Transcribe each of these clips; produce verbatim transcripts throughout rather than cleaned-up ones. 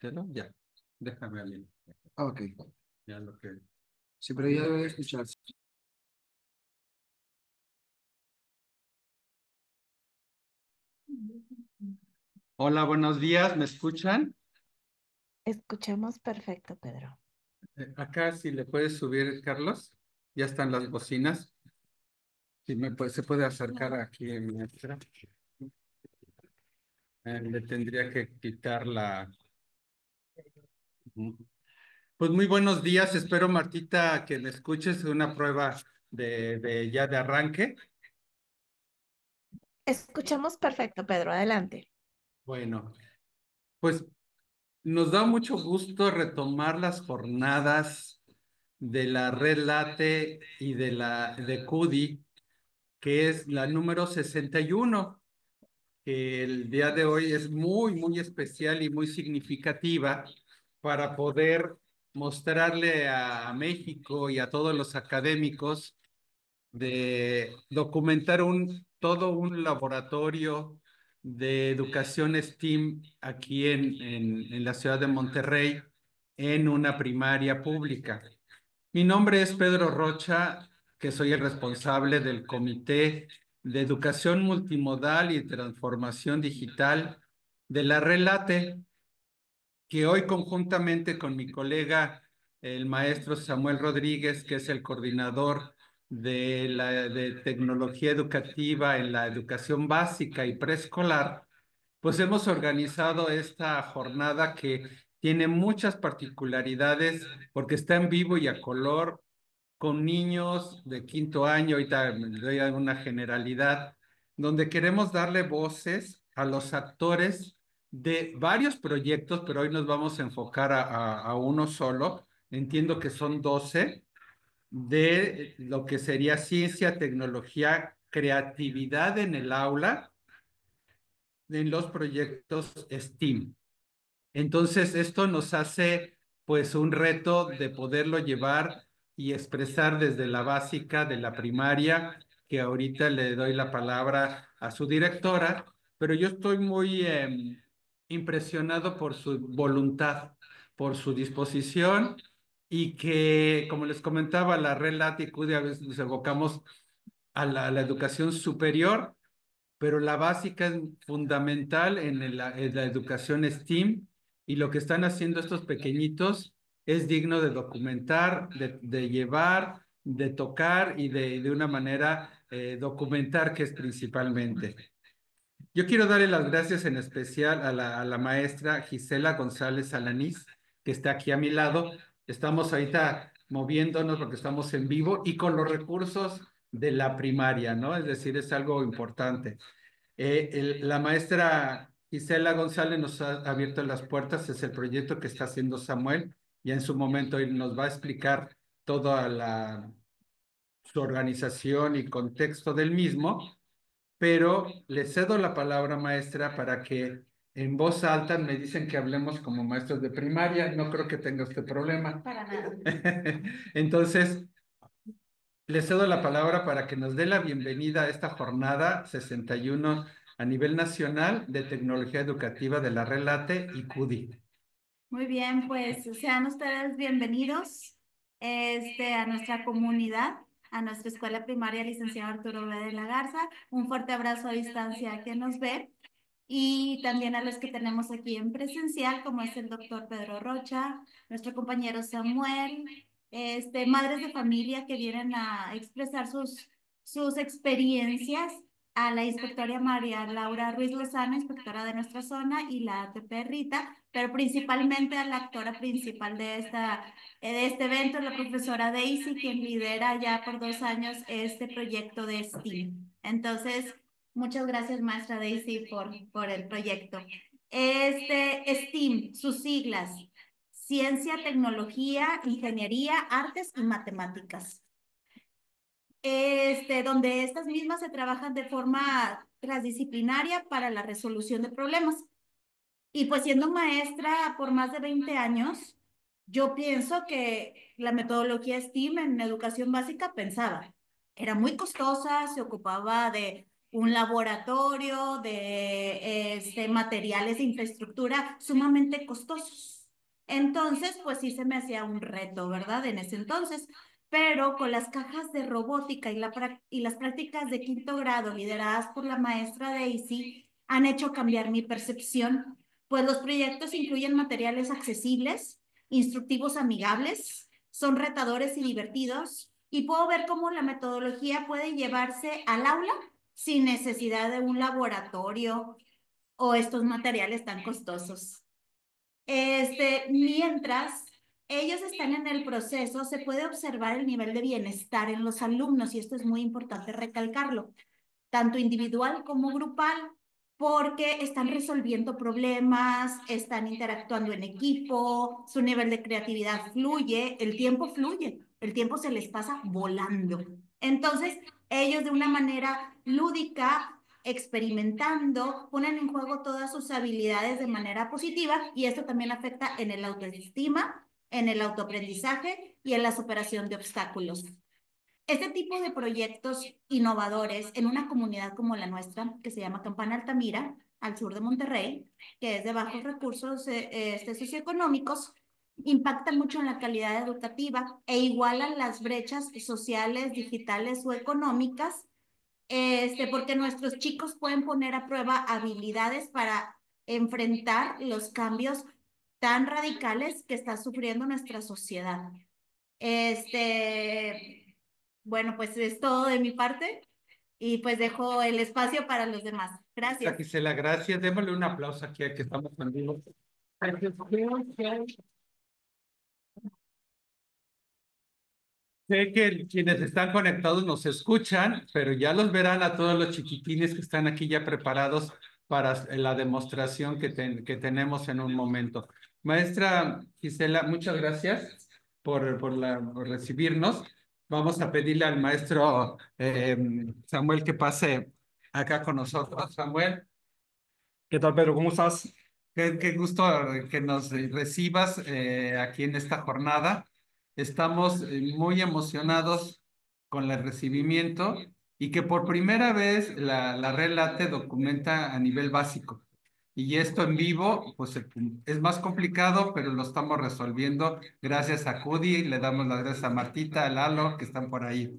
Entero, ya. Déjame abrir. Ok, Ya lo que. sí, pero ya debe de escucharse. Hola, buenos días, ¿me escuchan? Escuchamos perfecto, Pedro. Eh, acá, si le puedes subir, Carlos, ya están las bocinas. Si me puede, se puede acercar aquí, maestra. Eh, le tendría que quitar la. Ujú. Pues muy buenos días, espero, Martita, que me escuches una prueba de, de ya de arranque. Escuchamos perfecto, Pedro. Adelante. Bueno, pues nos da mucho gusto retomar las jornadas de la Red Late y de la de CUDI, que es la número sesenta y uno, que el día de hoy es muy, muy especial y muy significativa para poder mostrarle a México y a todos los académicos de documentar un, todo un laboratorio de educación STEAM aquí en, en, en la ciudad de Monterrey, en una primaria pública. Mi nombre es Pedro Rocha, que soy el responsable del Comité de Educación Multimodal y Transformación Digital de la Relate, que hoy conjuntamente con mi colega, el maestro Samuel Rodríguez, que es el coordinador de la de tecnología educativa en la educación básica y preescolar, pues hemos organizado esta jornada que tiene muchas particularidades porque está en vivo y a color con niños de quinto año, ahorita me doy una generalidad, donde queremos darle voces a los actores de varios proyectos, pero hoy nos vamos a enfocar a, a, a uno solo. Entiendo que son doce de lo que sería ciencia, tecnología, creatividad en el aula, en los proyectos STEAM. Entonces, esto nos hace pues un reto de poderlo llevar y expresar desde la básica de la primaria, que ahorita le doy la palabra a su directora, pero yo estoy muy eh, impresionado por su voluntad, por su disposición y que, como les comentaba, la Red Latitud a veces nos evocamos a la, a la educación superior, pero la básica es fundamental en, el- en la educación STEAM, y lo que están haciendo estos pequeñitos es digno de documentar, de, de llevar, de tocar y de, de una manera eh, documentar, que es principalmente. Yo quiero darle las gracias en especial a la, a la maestra Gisela González Alanís, que está aquí a mi lado. Estamos ahorita moviéndonos porque estamos en vivo y con los recursos de la primaria, ¿no? Es decir, es algo importante. Eh, el- la maestra Gisela González nos ha abierto las puertas, es el proyecto que está haciendo Samuel, y en su momento él nos va a explicar toda la, su organización y contexto del mismo, pero le cedo la palabra, maestra, para que en voz alta me dicen que hablemos como maestros de primaria, no creo que tenga este problema. Para nada. Entonces, le cedo la palabra para que nos dé la bienvenida a esta jornada sesenta y uno a nivel nacional de tecnología educativa de la Relate y CUDI. Muy bien, pues sean ustedes bienvenidos este, a nuestra comunidad, a nuestra escuela primaria licenciado Arturo B. de la Garza. Un fuerte abrazo a distancia a quien nos ve y también a los que tenemos aquí en presencial, como es el doctor Pedro Rocha, nuestro compañero Samuel, este, madres de familia que vienen a expresar sus, sus experiencias, a la inspectora María Laura Ruiz Lozano, inspectora de nuestra zona, y la A T P Rita, pero principalmente a la actora principal de, esta, de este evento, la profesora Daisy, quien lidera ya por dos años este proyecto de STEAM. Entonces, muchas gracias, maestra Daisy, por, por el proyecto. Este STEAM, sus siglas: Ciencia, Tecnología, Ingeniería, Artes y Matemáticas. Este, donde estas mismas se trabajan de forma transdisciplinaria para la resolución de problemas. Y pues siendo maestra por más de veinte años, yo pienso que la metodología STEAM en educación básica pensaba, era muy costosa, se ocupaba de un laboratorio, de este, materiales de infraestructura sumamente costosos. Entonces, pues sí se me hacía un reto, ¿verdad? En ese entonces. Pero con las cajas de robótica y, la, y las prácticas de quinto grado lideradas por la maestra Daisy han hecho cambiar mi percepción, pues los proyectos incluyen materiales accesibles, instructivos amigables, son retadores y divertidos, y puedo ver cómo la metodología puede llevarse al aula sin necesidad de un laboratorio o estos materiales tan costosos. Este, mientras ellos están en el proceso, se puede observar el nivel de bienestar en los alumnos, y esto es muy importante recalcarlo, tanto individual como grupal, porque están resolviendo problemas, están interactuando en equipo, su nivel de creatividad fluye, el tiempo fluye, el tiempo se les pasa volando. Entonces, ellos de una manera lúdica, experimentando, ponen en juego todas sus habilidades de manera positiva, y esto también afecta en el autoestima, en el autoaprendizaje y en la superación de obstáculos. Este tipo de proyectos innovadores en una comunidad como la nuestra, que se llama Campana Altamira, al sur de Monterrey, que es de bajos recursos eh, este, socioeconómicos, impactan mucho en la calidad educativa e igualan las brechas sociales, digitales o económicas, este, porque nuestros chicos pueden poner a prueba habilidades para enfrentar los cambios tan radicales que está sufriendo nuestra sociedad. Este, bueno, pues es todo de mi parte, y pues dejo el espacio para los demás. Gracias. Gisela, gracias. Démosle un aplauso aquí a que estamos en vivo. Sé que quienes están conectados nos escuchan, pero ya los verán a todos los chiquitines que están aquí ya preparados para la demostración que, ten, que tenemos en un momento. Maestra Gisela, muchas gracias por, por, la, por recibirnos. Vamos a pedirle al maestro eh, Samuel que pase acá con nosotros. Samuel. ¿Qué tal, Pedro? ¿Cómo estás? Qué, qué gusto que nos recibas eh, aquí en esta jornada. Estamos eh, muy emocionados con el recibimiento y que por primera vez la, la Red Late documenta a nivel básico. Y esto en vivo, pues eh, es más complicado, pero lo estamos resolviendo gracias a Cudi. Le damos las gracias a Martita, a Lalo, que están por ahí.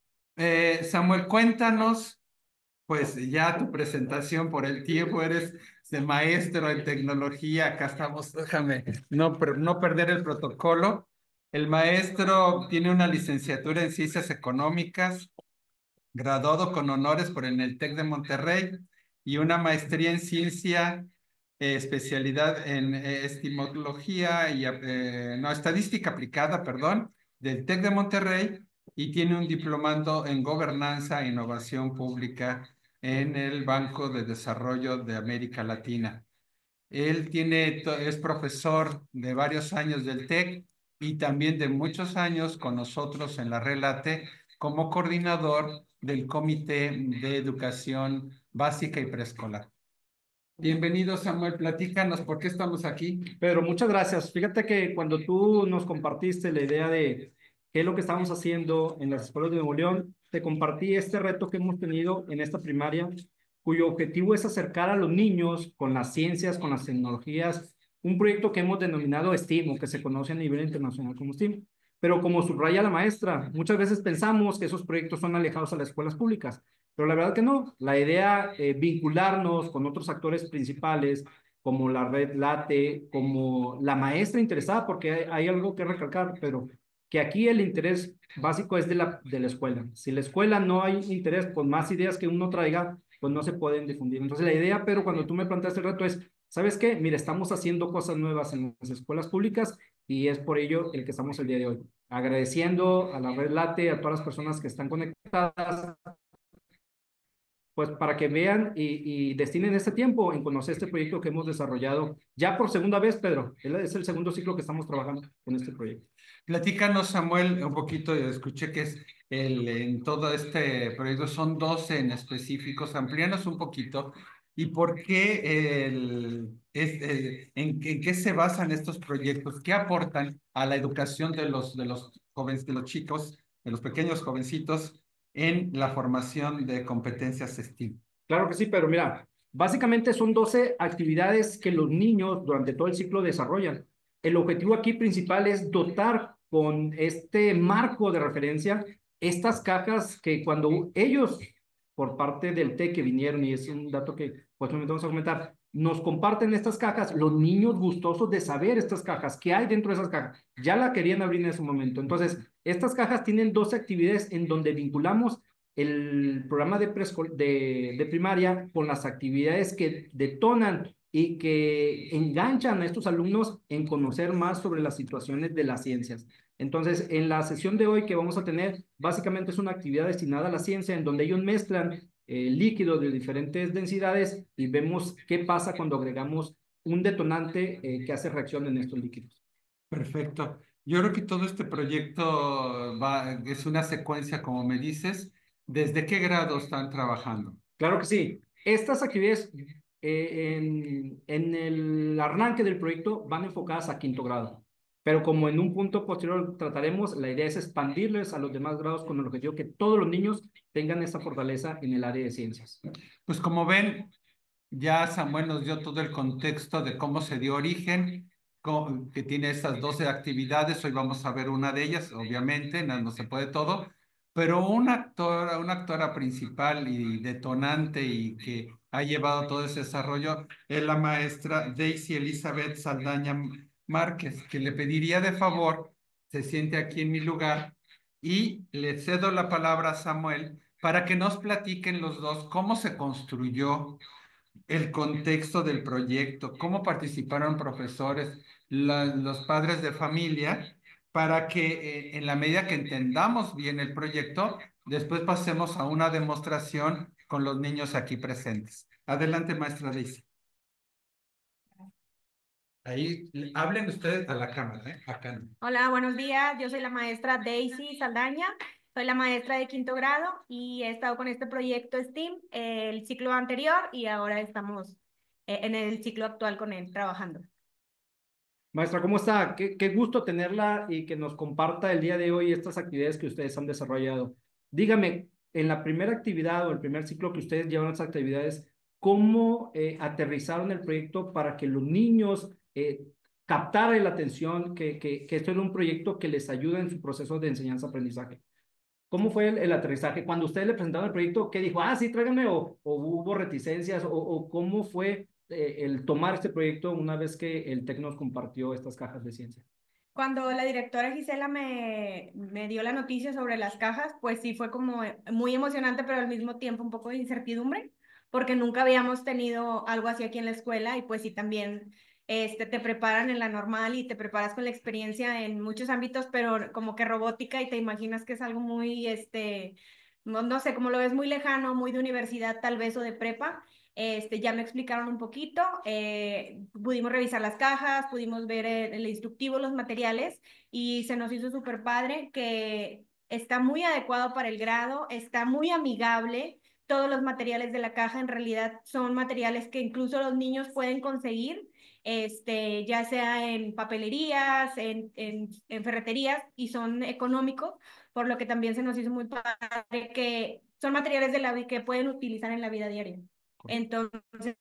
Eh, Samuel, cuéntanos. Pues ya tu presentación por el tiempo, eres de maestro en tecnología, acá estamos, déjame no, per- no perder el protocolo. El maestro tiene una licenciatura en Ciencias Económicas, graduado con honores por el TEC de Monterrey, y una maestría en Ciencia, eh, especialidad en eh, estimología y, eh, no, estadística aplicada, perdón, del TEC de Monterrey, y tiene un diplomado en Gobernanza e Innovación Pública en el Banco de Desarrollo de América Latina. Él tiene, es profesor de varios años del TEC y también de muchos años con nosotros en la Red Late como coordinador del Comité de Educación Básica y Preescolar. Bienvenido, Samuel, platícanos por qué estamos aquí. Pedro, muchas gracias. Fíjate que cuando tú nos compartiste la idea de qué es lo que estamos haciendo en las escuelas de Nuevo León, te compartí este reto que hemos tenido en esta primaria, cuyo objetivo es acercar a los niños con las ciencias, con las tecnologías, un proyecto que hemos denominado STEAM, o que se conoce a nivel internacional como STEAM. Pero como subraya la maestra, muchas veces pensamos que esos proyectos son alejados a las escuelas públicas, pero la verdad que no. La idea es eh, vincularnos con otros actores principales, como la Red Late, como la maestra interesada, porque hay, hay algo que recalcar, pero que aquí el interés básico es de la, de la escuela. Si la escuela no hay interés, con más ideas que uno traiga, pues no se pueden difundir. Entonces la idea, pero cuando tú me planteaste el reto es, ¿sabes qué? Mira, estamos haciendo cosas nuevas en las escuelas públicas y es por ello el que estamos el día de hoy. Agradeciendo a la Red Late, a todas las personas que están conectadas, pues para que vean y, y destinen este tiempo en conocer este proyecto que hemos desarrollado ya por segunda vez, Pedro. Es el segundo ciclo que estamos trabajando con este proyecto. Platícanos, Samuel, un poquito, escuché que es el, en todo este proyecto, son doce en específicos, amplíanos un poquito, y por qué, el, es, eh, en, en qué se basan estos proyectos, qué aportan a la educación de los, de los jóvenes, de los chicos, de los pequeños jovencitos en la formación de competencias STEAM. Claro que sí, pero mira, básicamente son doce actividades que los niños durante todo el ciclo desarrollan. El objetivo aquí principal es dotar con este marco de referencia estas cajas que cuando ellos, por parte del TEC que vinieron, y es un dato que pues vamos a comentar, nos comparten estas cajas, los niños gustosos de saber estas cajas, qué hay dentro de esas cajas, ya la querían abrir en ese momento. Entonces, estas cajas tienen doce actividades en donde vinculamos el programa de, de, de primaria con las actividades que detonan y que enganchan a estos alumnos en conocer más sobre las situaciones de las ciencias. Entonces, en la sesión de hoy que vamos a tener, básicamente es una actividad destinada a la ciencia en donde ellos mezclan eh, líquidos de diferentes densidades y vemos qué pasa cuando agregamos un detonante eh, que hace reacción en estos líquidos. Perfecto. Yo creo que todo este proyecto va, es una secuencia, como me dices. ¿Desde qué grado están trabajando? Claro que sí. Estas actividades eh, en, en el arranque del proyecto van enfocadas a quinto grado, pero como en un punto posterior trataremos, la idea es expandirles a los demás grados con el objetivo que todos los niños tengan esa fortaleza en el área de ciencias. Pues como ven, ya Samuel nos dio todo el contexto de cómo se dio origen, cómo- que tiene estas doce actividades. Hoy vamos a ver una de ellas, obviamente, no, no se puede todo, pero una actora, una actora principal y detonante y que ha llevado todo ese desarrollo es la maestra Daisy Elizabeth Saldaña Márquez, que le pediría de favor se siente aquí en mi lugar y le cedo la palabra a Samuel para que nos platiquen los dos cómo se construyó el contexto del proyecto, cómo participaron profesores, la- los padres de familia, para que eh, en la medida que entendamos bien el proyecto, después pasemos a una demostración con los niños aquí presentes. Adelante, maestra Daisy. Ahí hablen ustedes a la cámara, ¿eh? Acá no. Hola, buenos días. Yo soy la maestra Daisy Saldaña. Soy la maestra de quinto grado y he estado con este proyecto STEAM eh, el ciclo anterior y ahora estamos eh, en el ciclo actual con él trabajando. Maestra, ¿cómo está? Qué, qué gusto tenerla y que nos comparta el día de hoy estas actividades que ustedes han desarrollado. Dígame, en la primera actividad o el primer ciclo que ustedes llevan estas actividades, ¿cómo eh, aterrizaron el proyecto para que los niños eh, captaran la atención, que, que, que esto era un proyecto que les ayuda en su proceso de enseñanza-aprendizaje? ¿Cómo fue el, el aterrizaje? Cuando ustedes le presentaron el proyecto, ¿qué dijo? Ah, sí, tráigame, o, o hubo reticencias, o, o cómo fue eh, el tomar este proyecto una vez que el TEC nos compartió estas cajas de ciencia. Cuando la directora Gisela me, me dio la noticia sobre las cajas, pues sí fue como muy emocionante, pero al mismo tiempo un poco de incertidumbre, porque nunca habíamos tenido algo así aquí en la escuela y pues sí también este, te preparan en la normal y te preparas con la experiencia en muchos ámbitos, pero como que robótica y te imaginas que es algo muy, este, no, no sé, como lo ves muy lejano, muy de universidad tal vez o de prepa. Este, ya me explicaron un poquito, eh, pudimos revisar las cajas, pudimos ver el, el instructivo, los materiales y se nos hizo súper padre que está muy adecuado para el grado, está muy amigable. Todos los materiales de la caja en realidad son materiales que incluso los niños pueden conseguir, este, ya sea en papelerías, en, en, en ferreterías y son económicos, por lo que también se nos hizo muy padre que son materiales de la que pueden utilizar en la vida diaria. Entonces,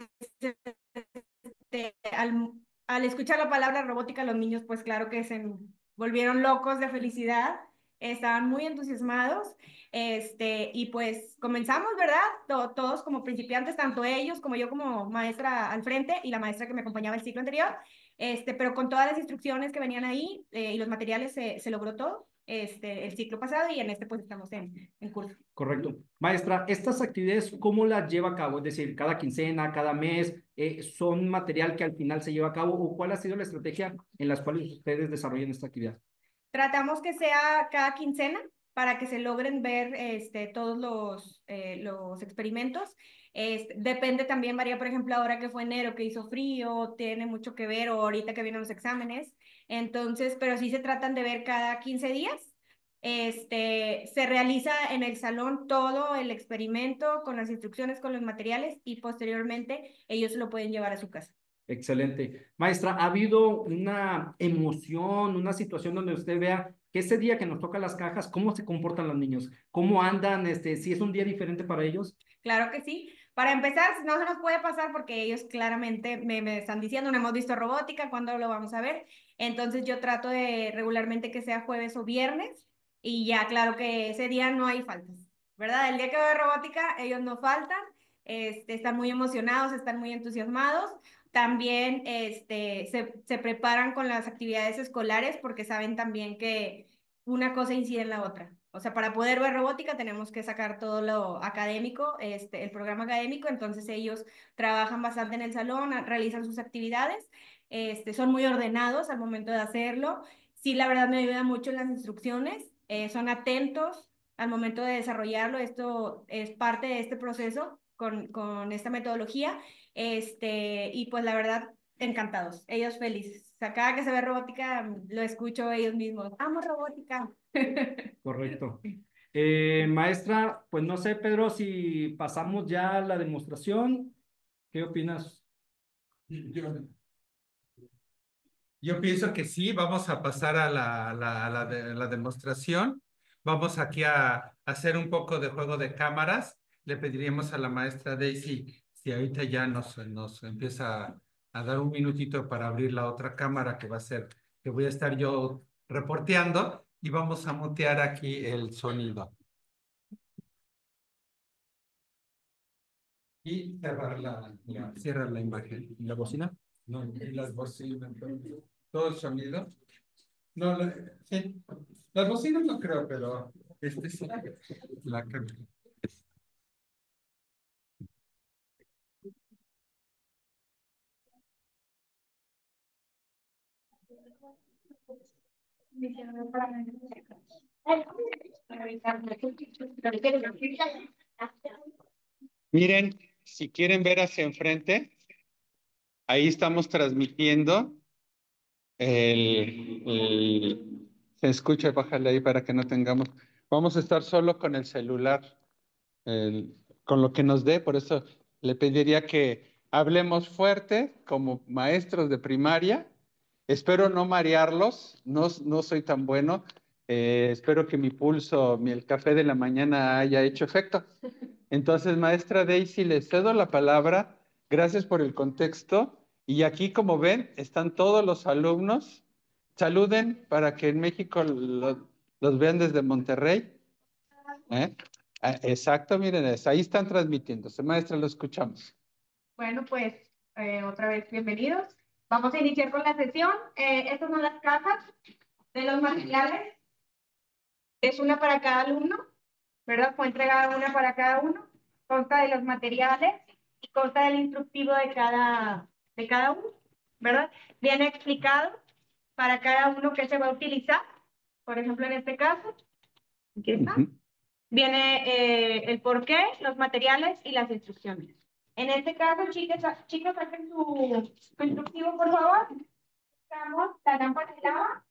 este, al, al escuchar la palabra robótica, los niños, pues claro que se volvieron locos de felicidad, estaban muy entusiasmados, este, y pues comenzamos, ¿verdad? To- todos como principiantes, tanto ellos como yo como maestra al frente y la maestra que me acompañaba el ciclo anterior, este, pero con todas las instrucciones que venían ahí eh, y los materiales se, se logró todo. Este, el ciclo pasado y en este pues estamos en, en curso. Correcto. Maestra, ¿estas actividades cómo las lleva a cabo? Es decir, cada quincena, cada mes, eh, ¿son material que al final se lleva a cabo o cuál ha sido la estrategia en las cuales ustedes desarrollan esta actividad? Tratamos que sea cada quincena para que se logren ver este, todos los, eh, los experimentos. Este, depende también, varía, por ejemplo, ahora que fue enero, que hizo frío, tiene mucho que ver, o ahorita que vienen los exámenes. Entonces, pero sí se tratan de ver cada quince días. Este, se realiza en el salón todo el experimento con las instrucciones, con los materiales y posteriormente ellos lo pueden llevar a su casa. Excelente. Maestra, ¿ha habido una emoción, una situación donde usted vea que ese día que nos toca las cajas, ¿cómo se comportan los niños? ¿Cómo andan? Este, si es un día diferente para ellos. Claro que sí. Para empezar, no se nos puede pasar porque ellos claramente me, me están diciendo, no hemos visto robótica, ¿cuándo lo vamos a ver? Entonces yo trato de regularmente que sea jueves o viernes y ya claro que ese día no hay faltas, ¿verdad? El día que va a haber robótica, ellos no faltan, este, están muy emocionados, están muy entusiasmados. También este, se, se preparan con las actividades escolares porque saben también que una cosa incide en la otra. O sea, para poder ver robótica tenemos que sacar todo lo académico, este, el programa académico, entonces ellos trabajan bastante en el salón, a- realizan sus actividades, este, son muy ordenados al momento de hacerlo. Sí, la verdad me ayuda mucho en las instrucciones, eh, son atentos al momento de desarrollarlo, esto es parte de este proceso con, con esta metodología, este, y pues la verdad, encantados, ellos felices. O sea, cada que se ve robótica, lo escucho ellos mismos, amo robótica. Correcto. Eh, maestra, pues no sé, Pedro, si pasamos ya a la demostración, ¿qué opinas? Yo, yo pienso que sí, vamos a pasar a la, a la, a la, de- la demostración. Vamos aquí a, hacer un poco de juego de cámaras. Le pediríamos a la maestra Daisy si ahorita ya nos, nos empieza a dar un minutito para abrir la otra cámara que va a ser, que voy a estar yo reporteando y vamos a mutear aquí el sonido. Y cerrar la, la- cierra la imagen. ¿La bocina? No, y las bocinas, todo el sonido. No, la- sí. Las bocinas no creo, pero este sí. La cámara. Miren, si quieren ver hacia enfrente, ahí estamos transmitiendo el, el- se escucha, bájale ahí para que no tengamos. Vamos a estar solo con el celular, el- con lo que nos dé, por eso le pediría que hablemos fuerte como maestros de primaria. Espero no marearlos, no, no soy tan bueno. Eh, espero que mi pulso, mi, el café de la mañana haya hecho efecto. Entonces, maestra Daisy, le cedo la palabra. Gracias por el contexto. Y aquí, como ven, están todos los alumnos. Saluden para que en México lo- los vean desde Monterrey. ¿Eh? Ah, exacto, miren, es- ahí están transmitiéndose. Maestra, lo escuchamos. Bueno, pues eh, otra vez bienvenidos. Vamos a iniciar con la sesión. Eh, estas son las cajas de los materiales. Es una para cada alumno, ¿verdad? Fue entregada una para cada uno. Consta de los materiales y consta del instructivo de cada, de cada uno, ¿verdad? Viene explicado para cada uno qué se va a utilizar. Por ejemplo, en este caso, aquí está. Ujú. Viene eh, el porqué, los materiales y las instrucciones. En este caso, chicos, chicos saquen su, su instructivo, por favor. Buscamos la lámpara de lava.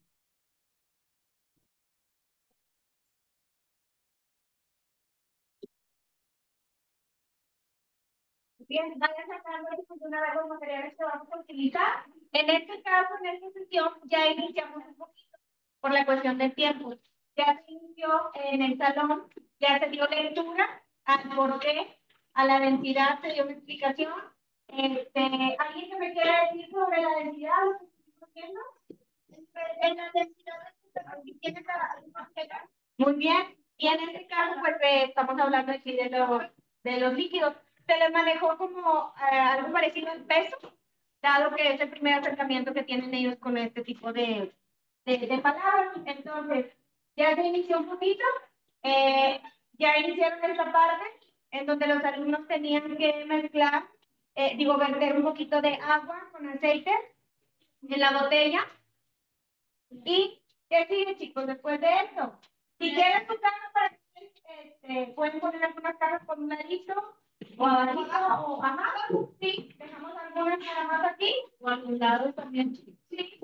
Bien, vayan sacando de una vez los materiales que vamos a utilizar. En este caso, en esta sesión, ya iniciamos un poquito por la cuestión del tiempo. Ya se inició en el salón, ya se dio lectura al porqué, a la densidad, se dio una explicación. Este, ¿alguien que me quiera decir sobre la densidad? ¿Lo que estoy diciendo? En la densidad que tiene cada material. Muy bien. Y en este caso, pues eh, estamos hablando aquí de los, de los líquidos. Se les manejó como eh, algo parecido al peso, dado que es el primer acercamiento que tienen ellos con este tipo de, de, de palabras. Entonces, ya se inició un poquito, eh, ya iniciaron esta parte en donde los alumnos tenían que mezclar, eh, digo, verter un poquito de agua con aceite en la botella. ¿Y qué sigue, chicos, después de esto? Si quieren su caja para que este, pueden poner algunas cajas con un ladito o abajito o ajá. Sí, dejamos algunas nada más aquí o a los lados también. Sí.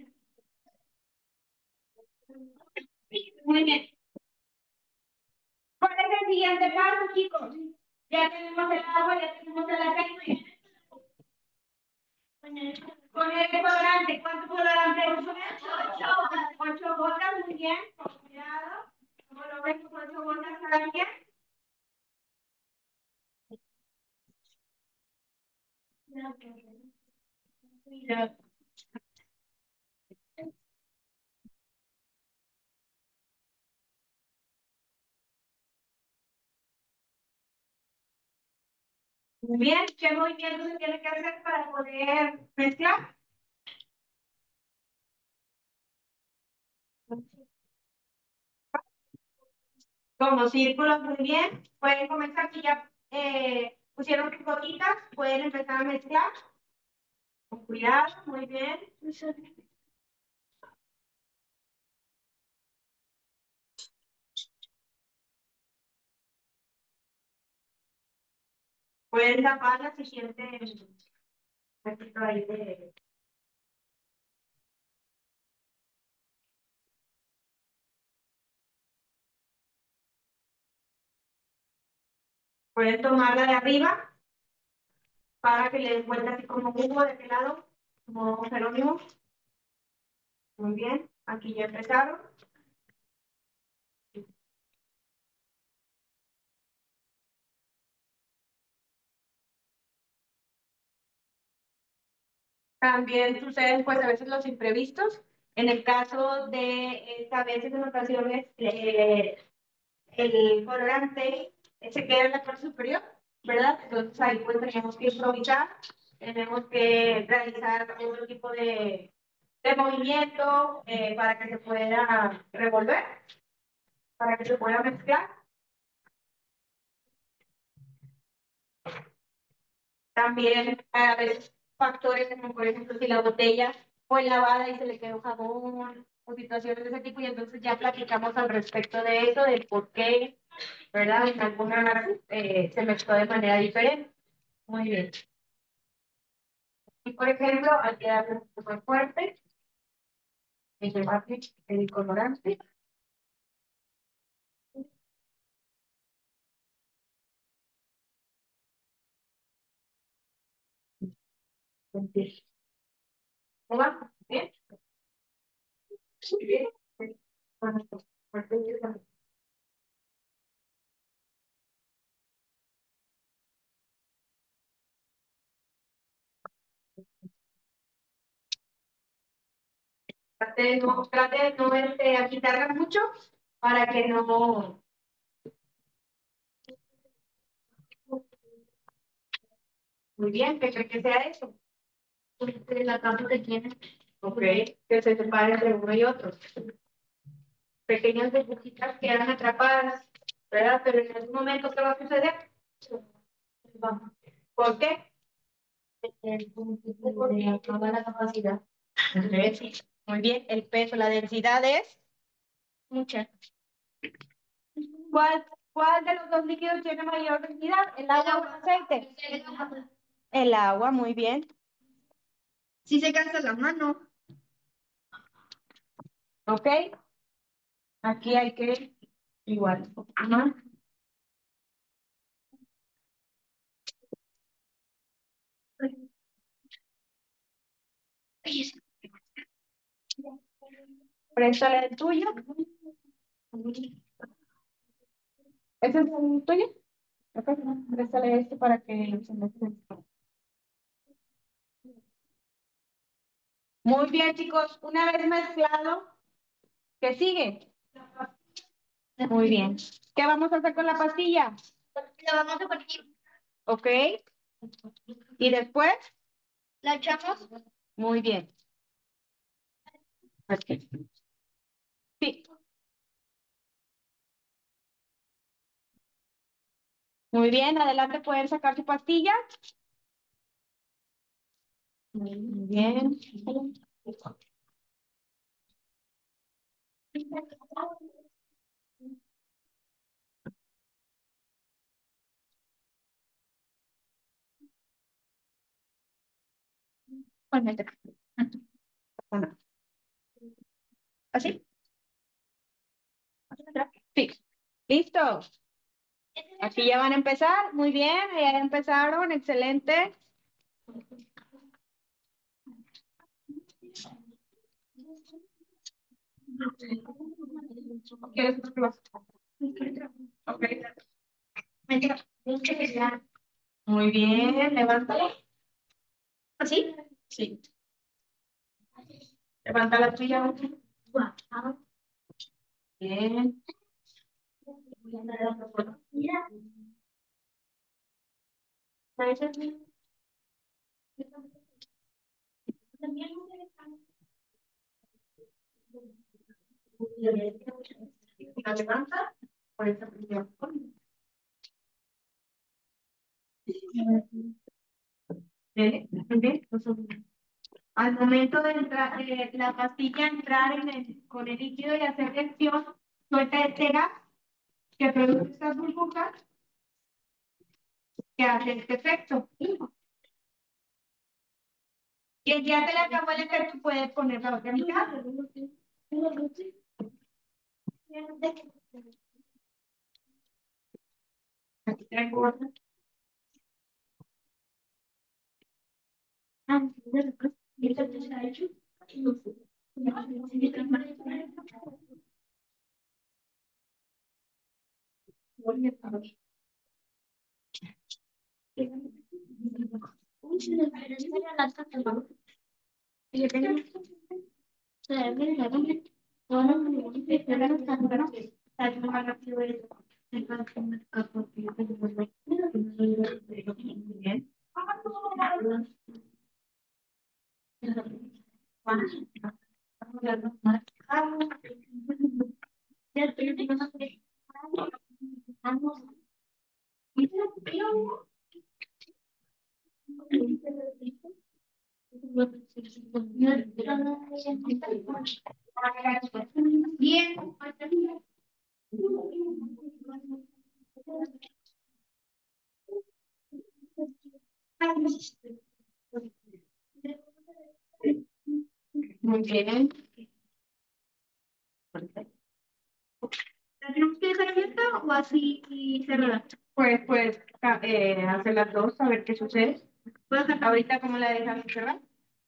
Muy bien. Con el colorante, ¿cuánto colorante uso? Ocho, ocho gotas, muy bien, con cuidado. ¿Cómo lo ves? Ocho gotas cada quien. Muy bien, ¿qué movimiento se tiene que hacer para poder mezclar? Como círculos, muy bien. Pueden comenzar, si ya eh, pusieron sus gotitas, pueden empezar a mezclar. Con cuidado, muy bien. Pueden taparla si sienten un poquito ahí de... Pueden tomarla de arriba para que le den vuelta así como jugo de aquel lado, como Jerónimo. Muy bien, aquí ya empezaron. También suceden pues a veces los imprevistos. En el caso de esta vez en ocasiones eh, el colorante se queda en la parte superior, ¿verdad? Entonces ahí pues tenemos que improvisar, tenemos que realizar otro tipo de, de movimiento eh, para que se pueda revolver, para que se pueda mezclar. También a veces factores como por ejemplo si la botella fue lavada y se le quedó jabón o situaciones de ese tipo y entonces ya platicamos al respecto de eso, del por qué, ¿verdad? En algunas eh, se mezcló de manera diferente. Muy bien. Y por ejemplo, hay que darle un poco fuerte, y llevarle el colorante. ¿Cómo va? ¿Bien? Bien. Bueno, fuerte. Trate de no, trate de no este, agitarla mucho para que no. Muy bien, ¿qué cree que sea eso? La capa que tiene. Ok, que se separe entre uno y otro. Pequeñas burbujitas quedan atrapadas, ¿verdad? Pero en algún momento, ¿qué va a suceder? Vamos. ¿Por qué? Porque toda la capacidad. Okay. Muy bien, el peso, la densidad es mucha. ¿Cuál, ¿Cuál de los dos líquidos tiene mayor densidad? ¿El agua o el aceite? El agua. El agua, muy bien. Si se cansa la mano. Ok. Aquí hay que igual. Ajá. Préstale el tuyo. ¿Ese es el tuyo? Ok, préstale este para que se mezcle. Muy bien, chicos. Una vez mezclado, ¿qué sigue? Muy bien. ¿Qué vamos a hacer con la pastilla? La vamos a poner. Ok. ¿Y después? La echamos. Muy bien. Okay. Sí. Muy bien. Adelante, pueden sacar su pastilla. Muy bien. Bueno, bueno. ¿Así? Sí. Listo. Aquí ya van a empezar. Muy bien. Ya empezaron. Excelente. ¿Quieres otro glaso? Ok. Muy bien, levántala. ¿Así? Sí. Levanta la tuya. Bien. La levanta por esa presión. Bien, bien. Al momento de entrar, eh, la pastilla entrar en el, con el líquido y hacer reacción, suelta este gas que produce estas burbujas que hace este efecto. Y ya te le acabó el efecto, puedes poner la otra mitad. Aquí traigo otra. Ah, ¿y esto ya está hecho? Bien. Muy bien. ¿La tenemos que dejar abierta o así cerrada? Pues, pues, eh, hacer las dos, a ver qué sucede. Pues, ahorita, ¿cómo la dejamos cerrar?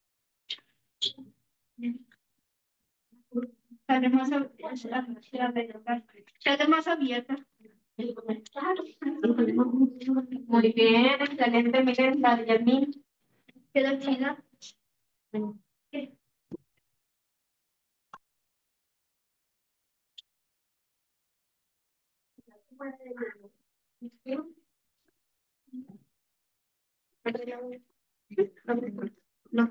Sale más abierta. Sale más abierta. Muy bien, excelente, miren, la Yasmín. Quedó chida. No.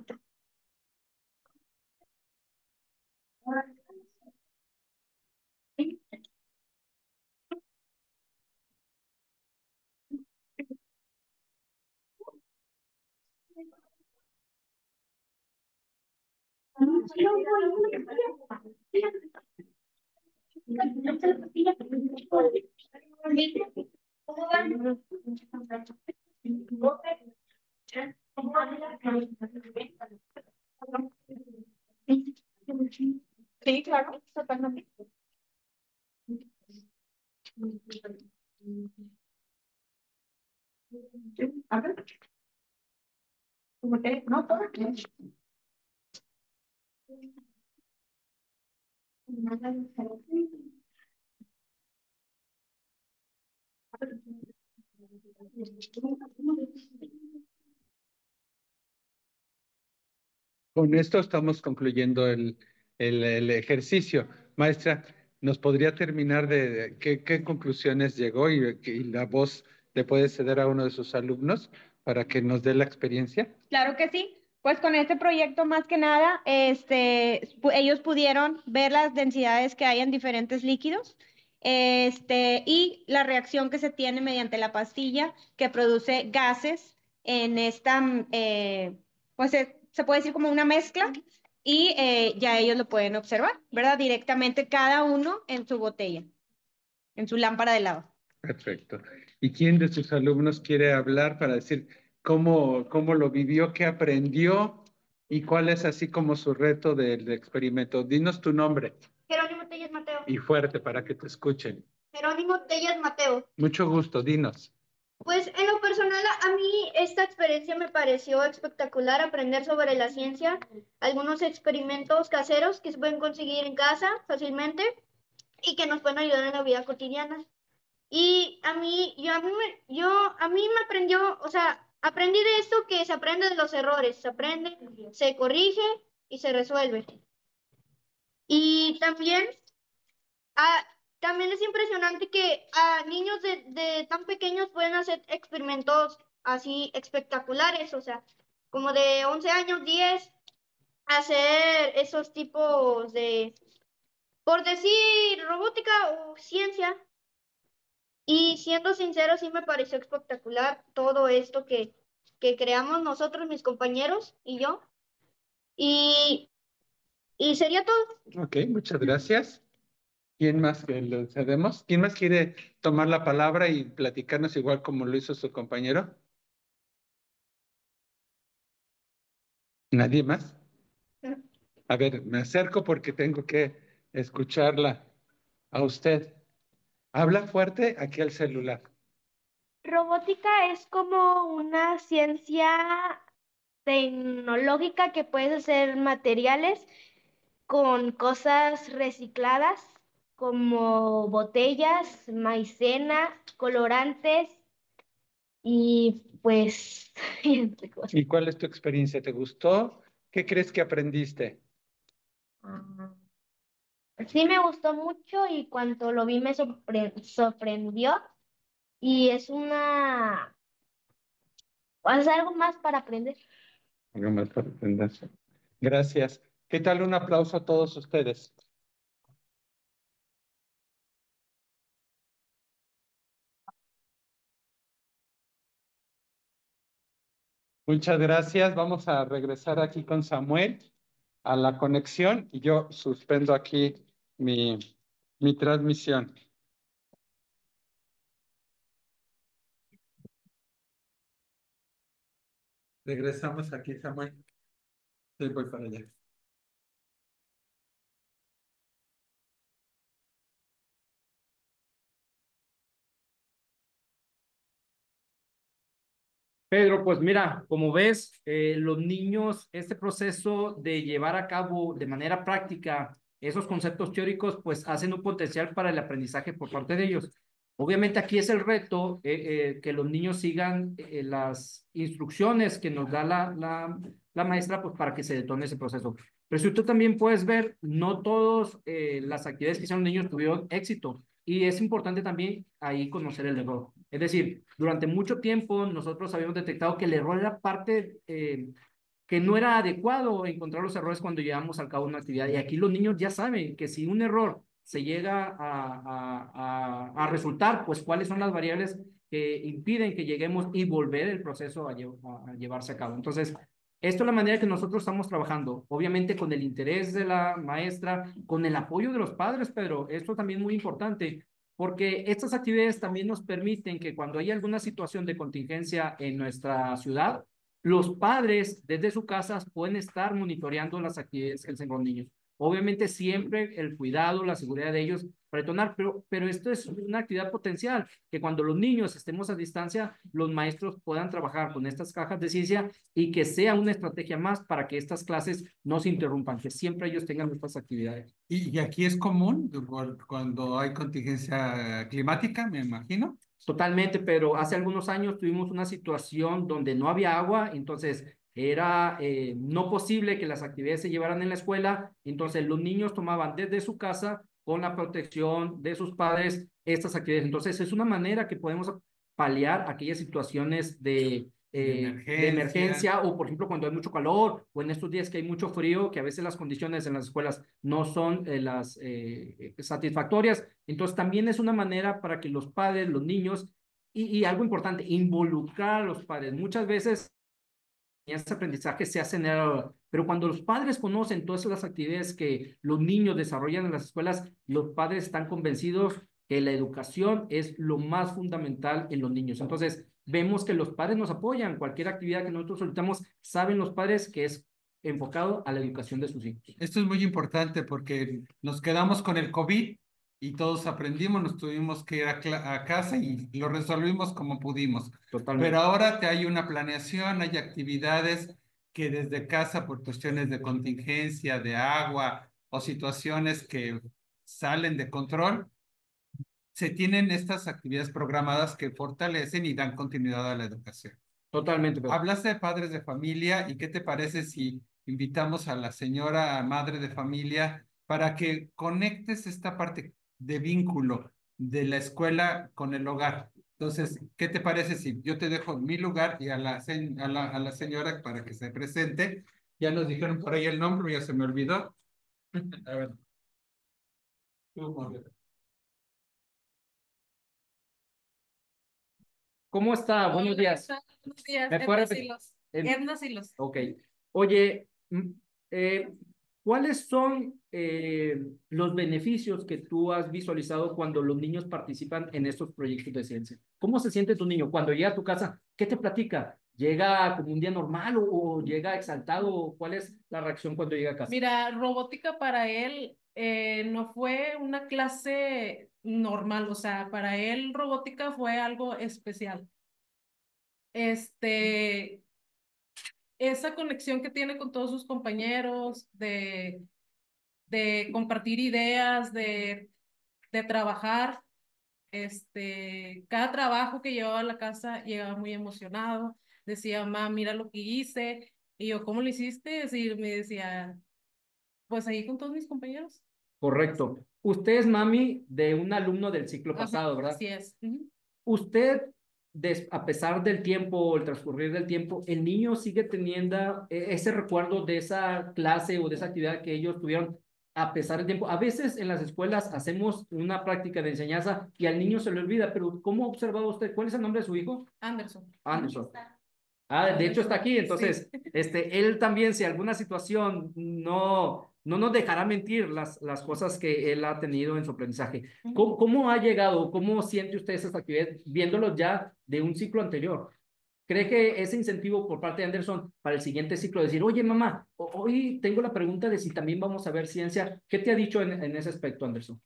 Sí, claro, totalmente. A ver. ¿Cómo te? No, todo bien. Con esto estamos concluyendo el, el, el ejercicio. Maestra, ¿nos podría terminar de, de qué, qué conclusiones llegó y, y la voz le puede ceder a uno de sus alumnos para que nos dé la experiencia? Claro que sí. Pues con este proyecto más que nada, este, pu- ellos pudieron ver las densidades que hay en diferentes líquidos, este, y la reacción que se tiene mediante la pastilla que produce gases en esta, mm, eh, pues se, se puede decir como una mezcla y eh, ya ellos lo pueden observar, ¿verdad? Directamente cada uno en su botella, en su lámpara de lava. Perfecto. ¿Y quién de sus alumnos quiere hablar para decir cómo, cómo lo vivió, qué aprendió y cuál es así como su reto del experimento? Dinos tu nombre. Jerónimo Tellas Mateo. Y fuerte para que te escuchen. Jerónimo Tellas Mateo. Mucho gusto, dinos. Pues en lo personal, a a mí esta experiencia me pareció espectacular, aprender sobre la ciencia, algunos experimentos caseros que se pueden conseguir en casa fácilmente y que nos pueden ayudar en la vida cotidiana. Y a mí, yo, a mí, me, yo, a mí me aprendió, o sea, aprendí de esto que se aprende de los errores, se aprende, se corrige y se resuelve. Y también, ah, también es impresionante que a niños de, de tan pequeños pueden hacer experimentos así espectaculares, o sea, como de once años, diez, hacer esos tipos de, por decir, robótica o ciencia. Y siendo sincero, sí me pareció espectacular todo esto que, que creamos nosotros, mis compañeros y yo. Y, y sería todo. Ok, muchas gracias. ¿Quién más que le cedemos? ¿Quién más quiere tomar la palabra y platicarnos igual como lo hizo su compañero? ¿Nadie más? A ver, me acerco porque tengo que escucharla a usted. Habla fuerte aquí al celular. Robótica es como una ciencia tecnológica que puedes hacer materiales con cosas recicladas como botellas, maicena, colorantes y pues y entre cosas. ¿Y cuál es tu experiencia? ¿Te gustó? ¿Qué crees que aprendiste? Ah, sí me gustó mucho y cuando lo vi me sorpre- sorprendió y es una, es algo más para aprender. Algo más para aprender. Gracias. ¿Qué tal un aplauso a todos ustedes? Muchas gracias. Vamos a regresar aquí con Samuel a la conexión y yo suspendo aquí mi, mi transmisión. Regresamos aquí, Samuel. Sí, voy para allá. Pedro, pues mira, como ves, eh, los niños, este proceso de llevar a cabo de manera práctica esos conceptos teóricos, pues hacen un potencial para el aprendizaje por parte de ellos. Obviamente aquí es el reto eh, eh, que los niños sigan eh, las instrucciones que nos da la, la, la maestra, pues para que se detone ese proceso. Pero si tú también puedes ver, no todas eh, las actividades que hicieron los niños tuvieron éxito. Y es importante también ahí conocer el error. Es decir, durante mucho tiempo nosotros habíamos detectado que el error era parte eh, que no era adecuado encontrar los errores cuando llevamos a cabo una actividad. Y aquí los niños ya saben que si un error se llega a, a, a, a resultar, pues cuáles son las variables que impiden que lleguemos y volver el proceso a, lle a llevarse a cabo. Entonces, esto es la manera que nosotros estamos trabajando, obviamente con el interés de la maestra, con el apoyo de los padres, Pedro, esto también es muy importante, porque estas actividades también nos permiten que cuando hay alguna situación de contingencia en nuestra ciudad, los padres desde sus casas pueden estar monitoreando las actividades que hacen los niños. Obviamente siempre el cuidado, la seguridad de ellos para detonar, pero, pero esto es una actividad potencial, que cuando los niños estemos a distancia, los maestros puedan trabajar con estas cajas de ciencia y que sea una estrategia más para que estas clases no se interrumpan, que siempre ellos tengan estas actividades. ¿Y, y aquí es común cuando hay contingencia climática, me imagino? Totalmente, pero hace algunos años tuvimos una situación donde no había agua, entonces era eh, no posible que las actividades se llevaran en la escuela, entonces los niños tomaban desde su casa con la protección de sus padres estas actividades. Entonces es una manera que podemos paliar aquellas situaciones de, eh, De de emergencia. emergencia o por ejemplo cuando hay mucho calor o en estos días que hay mucho frío, que a veces las condiciones en las escuelas no son eh, las eh, satisfactorias. Entonces también es una manera para que los padres, los niños, y, y algo importante, involucrar a los padres. Muchas veces ese aprendizaje se hace en el, pero cuando los padres conocen todas las actividades que los niños desarrollan en las escuelas, los padres están convencidos que la educación es lo más fundamental en los niños. Entonces, vemos que los padres nos apoyan. Cualquier actividad que nosotros solicitamos, saben los padres que es enfocado a la educación de sus hijos. Esto es muy importante porque nos quedamos con el COVID y todos aprendimos, nos tuvimos que ir a, a casa y lo resolvimos como pudimos. Totalmente. Pero ahora te hay una planeación, hay actividades que desde casa por cuestiones de contingencia, de agua o situaciones que salen de control, se tienen estas actividades programadas que fortalecen y dan continuidad a la educación. Totalmente. Pero... Hablaste de padres de familia y ¿qué te parece si invitamos a la señora madre de familia para que conectes esta parte de vínculo de la escuela con el hogar? Entonces, ¿qué te parece si yo te dejo mi lugar y a la, a la, a la señora para que se presente? Ya nos dijeron por ahí el nombre, ya se me olvidó. A ver. Tú, Morgan. ¿Cómo está? Buenos Hola, días. ¿qué tal? Buenos días, ¿Me puede Edna repetir? Silos. En- Edna Silos. Ok. Oye, mm, eh, ¿cuáles son eh, los beneficios que tú has visualizado cuando los niños participan en estos proyectos de ciencia? ¿Cómo se siente tu niño cuando llega a tu casa? ¿Qué te platica? ¿Llega como un día normal o, o llega exaltado? ¿Cuál es la reacción cuando llega a casa? Mira, robótica para él eh, no fue una clase normal, o sea, para él robótica fue algo especial. Este, esa conexión que tiene con todos sus compañeros, de, de compartir ideas, de, de trabajar. Este, cada trabajo que llevaba a la casa llegaba muy emocionado. Decía, mamá, mira lo que hice. Y yo, ¿cómo lo hiciste? Y me decía, pues ahí con todos mis compañeros. Correcto. Usted es mami de un alumno del ciclo Ajá, pasado, ¿verdad? así es. Ujú. Usted, des- a pesar del tiempo, el transcurrir del tiempo, el niño sigue teniendo eh, ese recuerdo de esa clase o de esa actividad que ellos tuvieron a pesar del tiempo. A veces en las escuelas hacemos una práctica de enseñanza y al niño se le olvida, pero ¿cómo ha observado usted? ¿Cuál es el nombre de su hijo? Anderson. Anderson. Ah, de hecho está aquí, entonces, Sí. este, él también, si alguna situación no, no nos dejará mentir las, las cosas que él ha tenido en su aprendizaje. ¿Cómo, cómo ha llegado, cómo siente usted esas actividades viéndolo ya de un ciclo anterior? ¿Cree que ese incentivo por parte de Anderson para el siguiente ciclo, decir, oye, mamá, ho- hoy tengo la pregunta de si también vamos a ver ciencia? ¿Qué te ha dicho en, en ese aspecto, Anderson?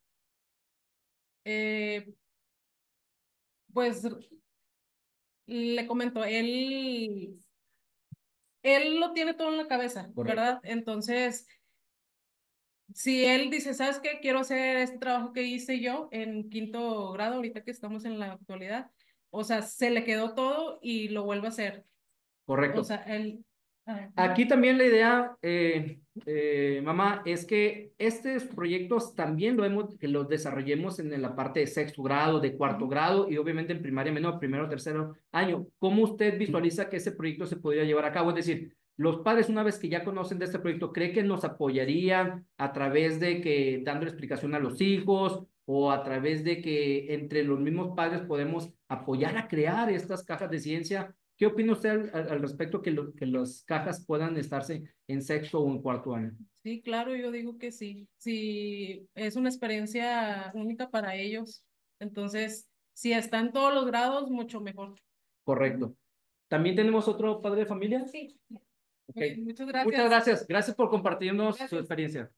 Eh, pues le comento, él, él lo tiene todo en la cabeza, Correcto. ¿verdad? Entonces, si él dice, ¿sabes qué? Quiero hacer este trabajo que hice yo en quinto grado, ahorita que estamos en la actualidad, o sea, se le quedó todo y lo vuelve a hacer. Correcto. O sea, él... ah, Aquí también la idea, eh, eh, mamá, es que estos proyectos también lo hemos, que los desarrollemos en la parte de sexto grado, de cuarto grado y obviamente en primaria menor, primero, tercero año. ¿Cómo usted visualiza que ese proyecto se podría llevar a cabo? Es decir, los padres, una vez que ya conocen de este proyecto, ¿cree que nos apoyarían a través de que dando explicación a los hijos o a través de que entre los mismos padres podemos apoyar a crear estas cajas de ciencia? ¿Qué opina usted al, al, al respecto que, lo, que las cajas puedan estarse en sexto o en cuarto año? Sí, claro, yo digo que sí. Sí, es una experiencia única para ellos. Entonces, si está en todos los grados, mucho mejor. Correcto. ¿También tenemos otro padre de familia? Sí. Ok. Muchas gracias. Muchas gracias. Gracias por compartirnos Gracias. su experiencia.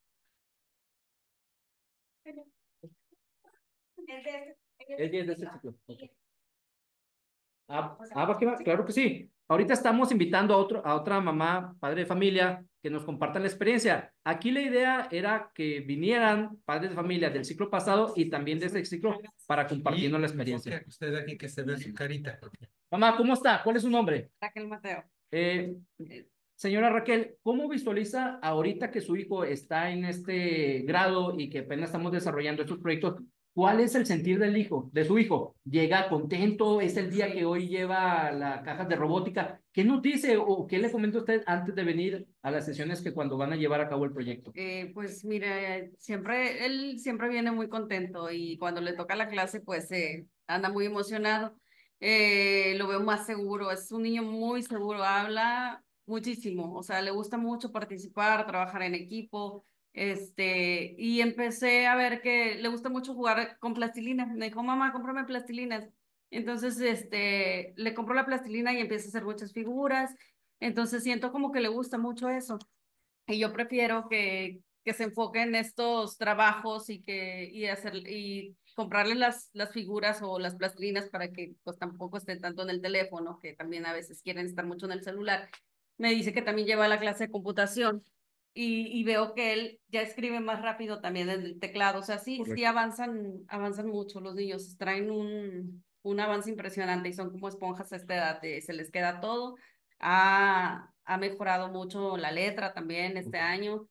El diez de este ciclo. Okay. Ah, ah, va que va, claro que sí. Ahorita estamos invitando a, otro, a otra mamá, padre de familia, que nos compartan la experiencia. Aquí la idea era que vinieran padres de familia del ciclo pasado y también de este ciclo para compartirnos la experiencia. Enfoque usted aquí que se ve su carita. Mamá, ¿cómo está? ¿Cuál es su nombre? Raquel Mateo. Eh, señora Raquel, ¿cómo visualiza ahorita que su hijo está en este grado y que apenas estamos desarrollando estos proyectos? ¿Cuál es el sentir del hijo, de su hijo? ¿Llega contento? ¿Es el día que hoy lleva la caja de robótica? ¿Qué nos dice o qué le comenta usted antes de venir a las sesiones que cuando van a llevar a cabo el proyecto? Eh, pues mire, siempre, él siempre viene muy contento y cuando le toca la clase, pues eh, anda muy emocionado. Eh, lo veo más seguro, es un niño muy seguro, habla muchísimo, o sea, le gusta mucho participar, trabajar en equipo, este, y empecé a ver que le gusta mucho jugar con plastilina. Me dijo, mamá, cómprame plastilinas. Entonces, este, le compro la plastilina y empieza a hacer muchas figuras. Entonces siento como que le gusta mucho eso. Y yo prefiero que, que se enfoque en estos trabajos y que y hacer y comprarle las, las figuras o las plastilinas para que pues tampoco esté tanto en el teléfono, que también a veces quieren estar mucho en el celular. Me dice que también lleva la clase de computación y, y veo que él ya escribe más rápido también en el teclado. O sea, sí, Correcto. sí avanzan, avanzan mucho los niños, traen un, un avance impresionante y son como esponjas a esta edad, de- se les queda todo. Ha, ha mejorado mucho la letra también este año.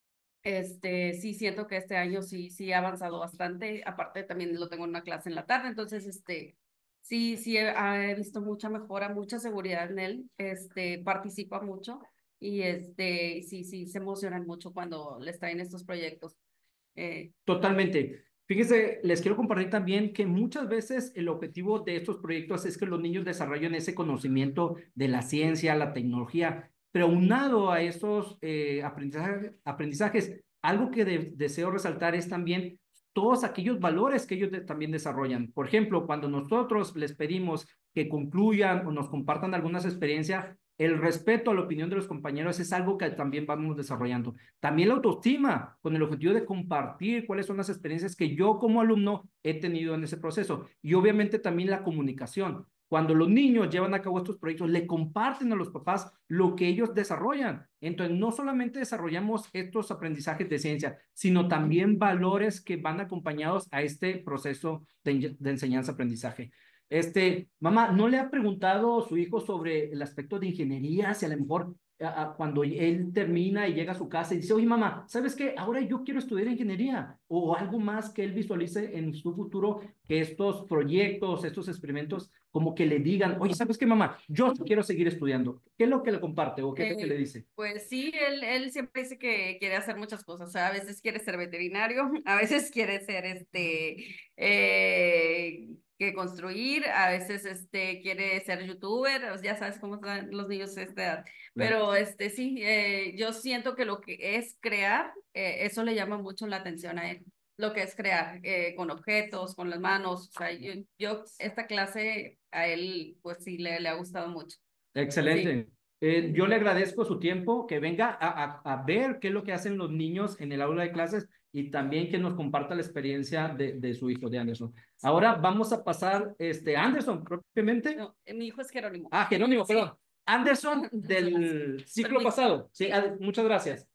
Este, sí siento que este año sí, sí ha avanzado bastante. Aparte también lo tengo en una clase en la tarde, entonces este, sí, sí he, he visto mucha mejora, mucha seguridad en él. Este, participa mucho y este, sí, sí, se emocionan mucho cuando les traen estos proyectos. Eh, Totalmente. Fíjense, les quiero compartir también que muchas veces el objetivo de estos proyectos es que los niños desarrollen ese conocimiento de la ciencia, la tecnología, pero aunado a esos eh, aprendizaje- aprendizajes, algo que de- deseo resaltar es también todos aquellos valores que ellos de- también desarrollan. Por ejemplo, cuando nosotros les pedimos que concluyan o nos compartan algunas experiencias, el respeto a la opinión de los compañeros es algo que también vamos desarrollando. También la autoestima, con el objetivo de compartir cuáles son las experiencias que yo como alumno he tenido en ese proceso. Y obviamente también la comunicación. Cuando los niños llevan a cabo estos proyectos, le comparten a los papás lo que ellos desarrollan. Entonces, no solamente desarrollamos estos aprendizajes de ciencia, sino también valores que van acompañados a este proceso de, de enseñanza-aprendizaje. Este, mamá, ¿no le ha preguntado a su hijo sobre el aspecto de ingeniería? Si a lo mejor a, a, cuando él termina y llega a su casa y dice, oye, mamá, ¿sabes qué? Ahora yo quiero estudiar ingeniería o algo más que él visualice en su futuro, que estos proyectos, estos experimentos, como que le digan, oye, ¿sabes qué, mamá? Yo quiero seguir estudiando. ¿Qué es lo que le comparte o qué es lo que le Eh, dice? pues sí, él, él siempre dice que quiere hacer muchas cosas. O sea, a veces quiere ser veterinario, a veces quiere ser este, eh, que construir, a veces este, quiere ser youtuber, o sea, ya sabes cómo están los niños de esta edad. Pero este, sí, eh, yo siento que lo que es crear, eh, eso le llama mucho la atención a él. Lo que es crear eh, con objetos, con las manos. O sea, yo, yo esta clase a él, pues sí, le, le ha gustado mucho. Sí. Excelente. Eh, yo le agradezco su tiempo, que venga a, a, a ver qué es lo que hacen los niños en el aula de clases y también que nos comparta la experiencia de, de su hijo, de Anderson. Ahora vamos a pasar, este, Anderson, propiamente. No, eh, mi hijo es Jerónimo. Ah, Jerónimo, Sí. perdón. Anderson del ciclo Permiso. pasado. Sí, ad- muchas gracias.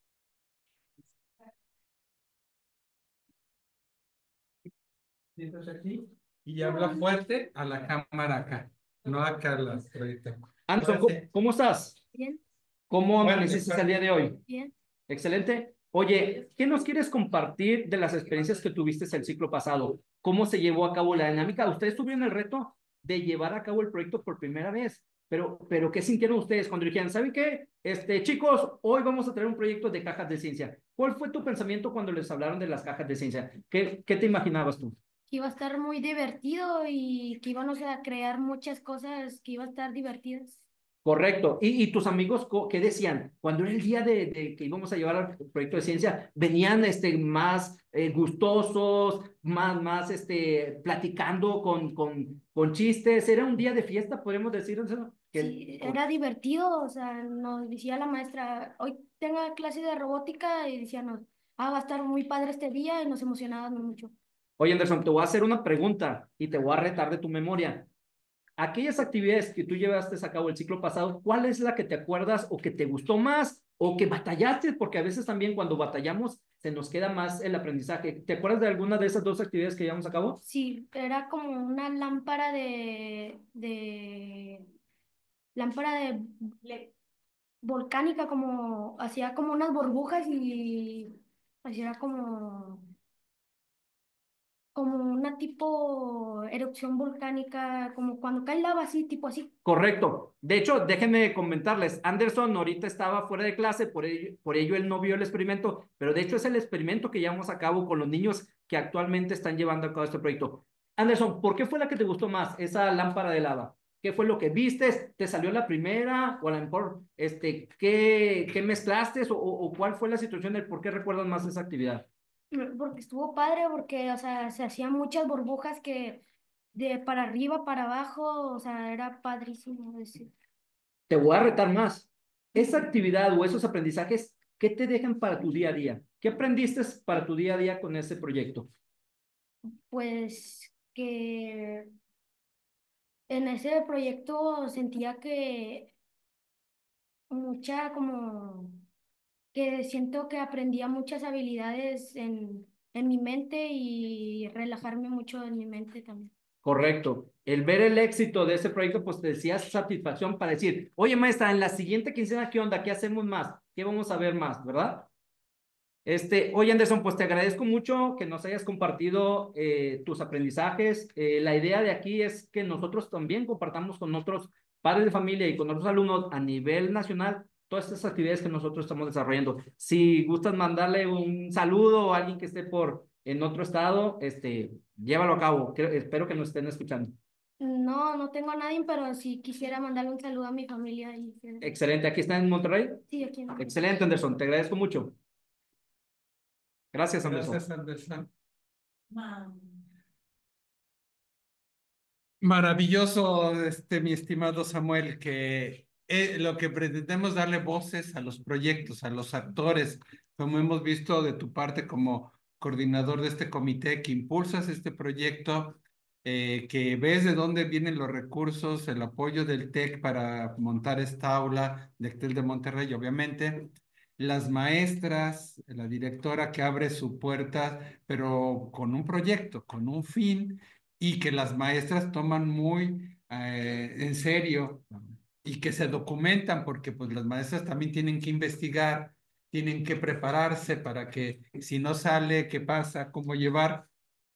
Siéntate aquí y habla fuerte a la cámara acá, no acá a las proyectas. Anderson, Ahora ¿cómo, sí. cómo estás? Bien, ¿Cómo Bueno, amaneciste pues, el día de hoy? bien. Excelente. Oye, ¿qué nos quieres compartir de las experiencias que tuviste el ciclo pasado? ¿Cómo se llevó a cabo la dinámica? Ustedes tuvieron el reto de llevar a cabo el proyecto por primera vez, pero, pero ¿qué sintieron ustedes cuando dijeron, ¿saben qué? Este, chicos, hoy vamos a traer un proyecto de cajas de ciencia. ¿Cuál fue tu pensamiento cuando les hablaron de las cajas de ciencia? ¿Qué, qué te imaginabas tú? Que iba a estar muy divertido y que íbamos a crear muchas cosas que iban a estar divertidas. Correcto. ¿Y, y tus amigos co- qué decían? Cuando era el día de, de que íbamos a llevar al proyecto de ciencia, venían este, más eh, gustosos, más, más este, platicando con, con, con chistes. Era un día de fiesta, podemos decir eso. Que, Sí, era divertido, o sea, nos decía la maestra, hoy tenga clase de robótica y decíamos, ah, va a estar muy padre este día y nos emocionábamos mucho. Oye, Anderson, te voy a hacer una pregunta y te voy a retar de tu memoria. Aquellas actividades que tú llevaste a cabo el ciclo pasado, ¿cuál es la que te acuerdas o que te gustó más o que batallaste? Porque a veces también cuando batallamos se nos queda más el aprendizaje. ¿Te acuerdas de alguna de esas dos actividades que llevamos a cabo? Sí, era como una lámpara de, de, lámpara de le- volcánica, como, hacía como unas burbujas y hacía como, como una tipo erupción volcánica, como cuando cae lava así, tipo así. Correcto. De hecho, déjenme comentarles, Anderson ahorita estaba fuera de clase, por ello, por ello él no vio el experimento, pero de hecho es el experimento que llevamos a cabo con los niños que actualmente están llevando a cabo este proyecto. Anderson, ¿por qué fue la que te gustó más, esa lámpara de lava? ¿Qué fue lo que viste? ¿Te salió la primera? O a lo mejor, este, ¿qué, qué mezclaste? O, o cuál fue la situación del por qué recuerdas más esa actividad? Porque estuvo padre, porque, o sea, se hacían muchas burbujas que de para arriba, para abajo, o sea, era padrísimo decir. Te voy a retar más. Esa actividad o esos aprendizajes ¿qué te dejan para tu día a día? ¿Qué aprendiste para tu día a día con ese proyecto? Pues que en ese proyecto sentía que mucha como que siento que aprendía muchas habilidades en, en mi mente y relajarme mucho en mi mente también. Correcto. El ver el éxito de ese proyecto, pues te decía satisfacción para decir, oye maestra, en la siguiente quincena, ¿qué onda? ¿Qué hacemos más? ¿Qué vamos a ver más? ¿Verdad? Este, oye Anderson, pues te agradezco mucho que nos hayas compartido eh, tus aprendizajes. Eh, la idea de aquí es que nosotros también compartamos con otros padres de familia y con otros alumnos a nivel nacional todas estas actividades que nosotros estamos desarrollando. Si gustas mandarle un saludo a alguien que esté por en otro estado, este, llévalo a cabo. Creo- espero que nos estén escuchando. No, no tengo a nadie, pero sí quisiera mandarle un saludo a mi familia. Y... Excelente. ¿Aquí está en Monterrey? Sí, aquí en Excelente, Anderson. Te agradezco mucho. Gracias, Anderson. Gracias, Anderson. Maravilloso, este, mi estimado Samuel, que eh, lo que pretendemos darle voces a los proyectos, a los actores, como hemos visto de tu parte como coordinador de este comité, que impulsas este proyecto, eh, que ves de dónde vienen los recursos, el apoyo del TEC para montar esta aula del TEC de Monterrey, obviamente, las maestras, la directora que abre su puerta, pero con un proyecto, con un fin y que las maestras toman muy eh, en serio y que se documentan porque pues las maestras también tienen que investigar, tienen que prepararse para que si no sale, qué pasa, cómo llevar.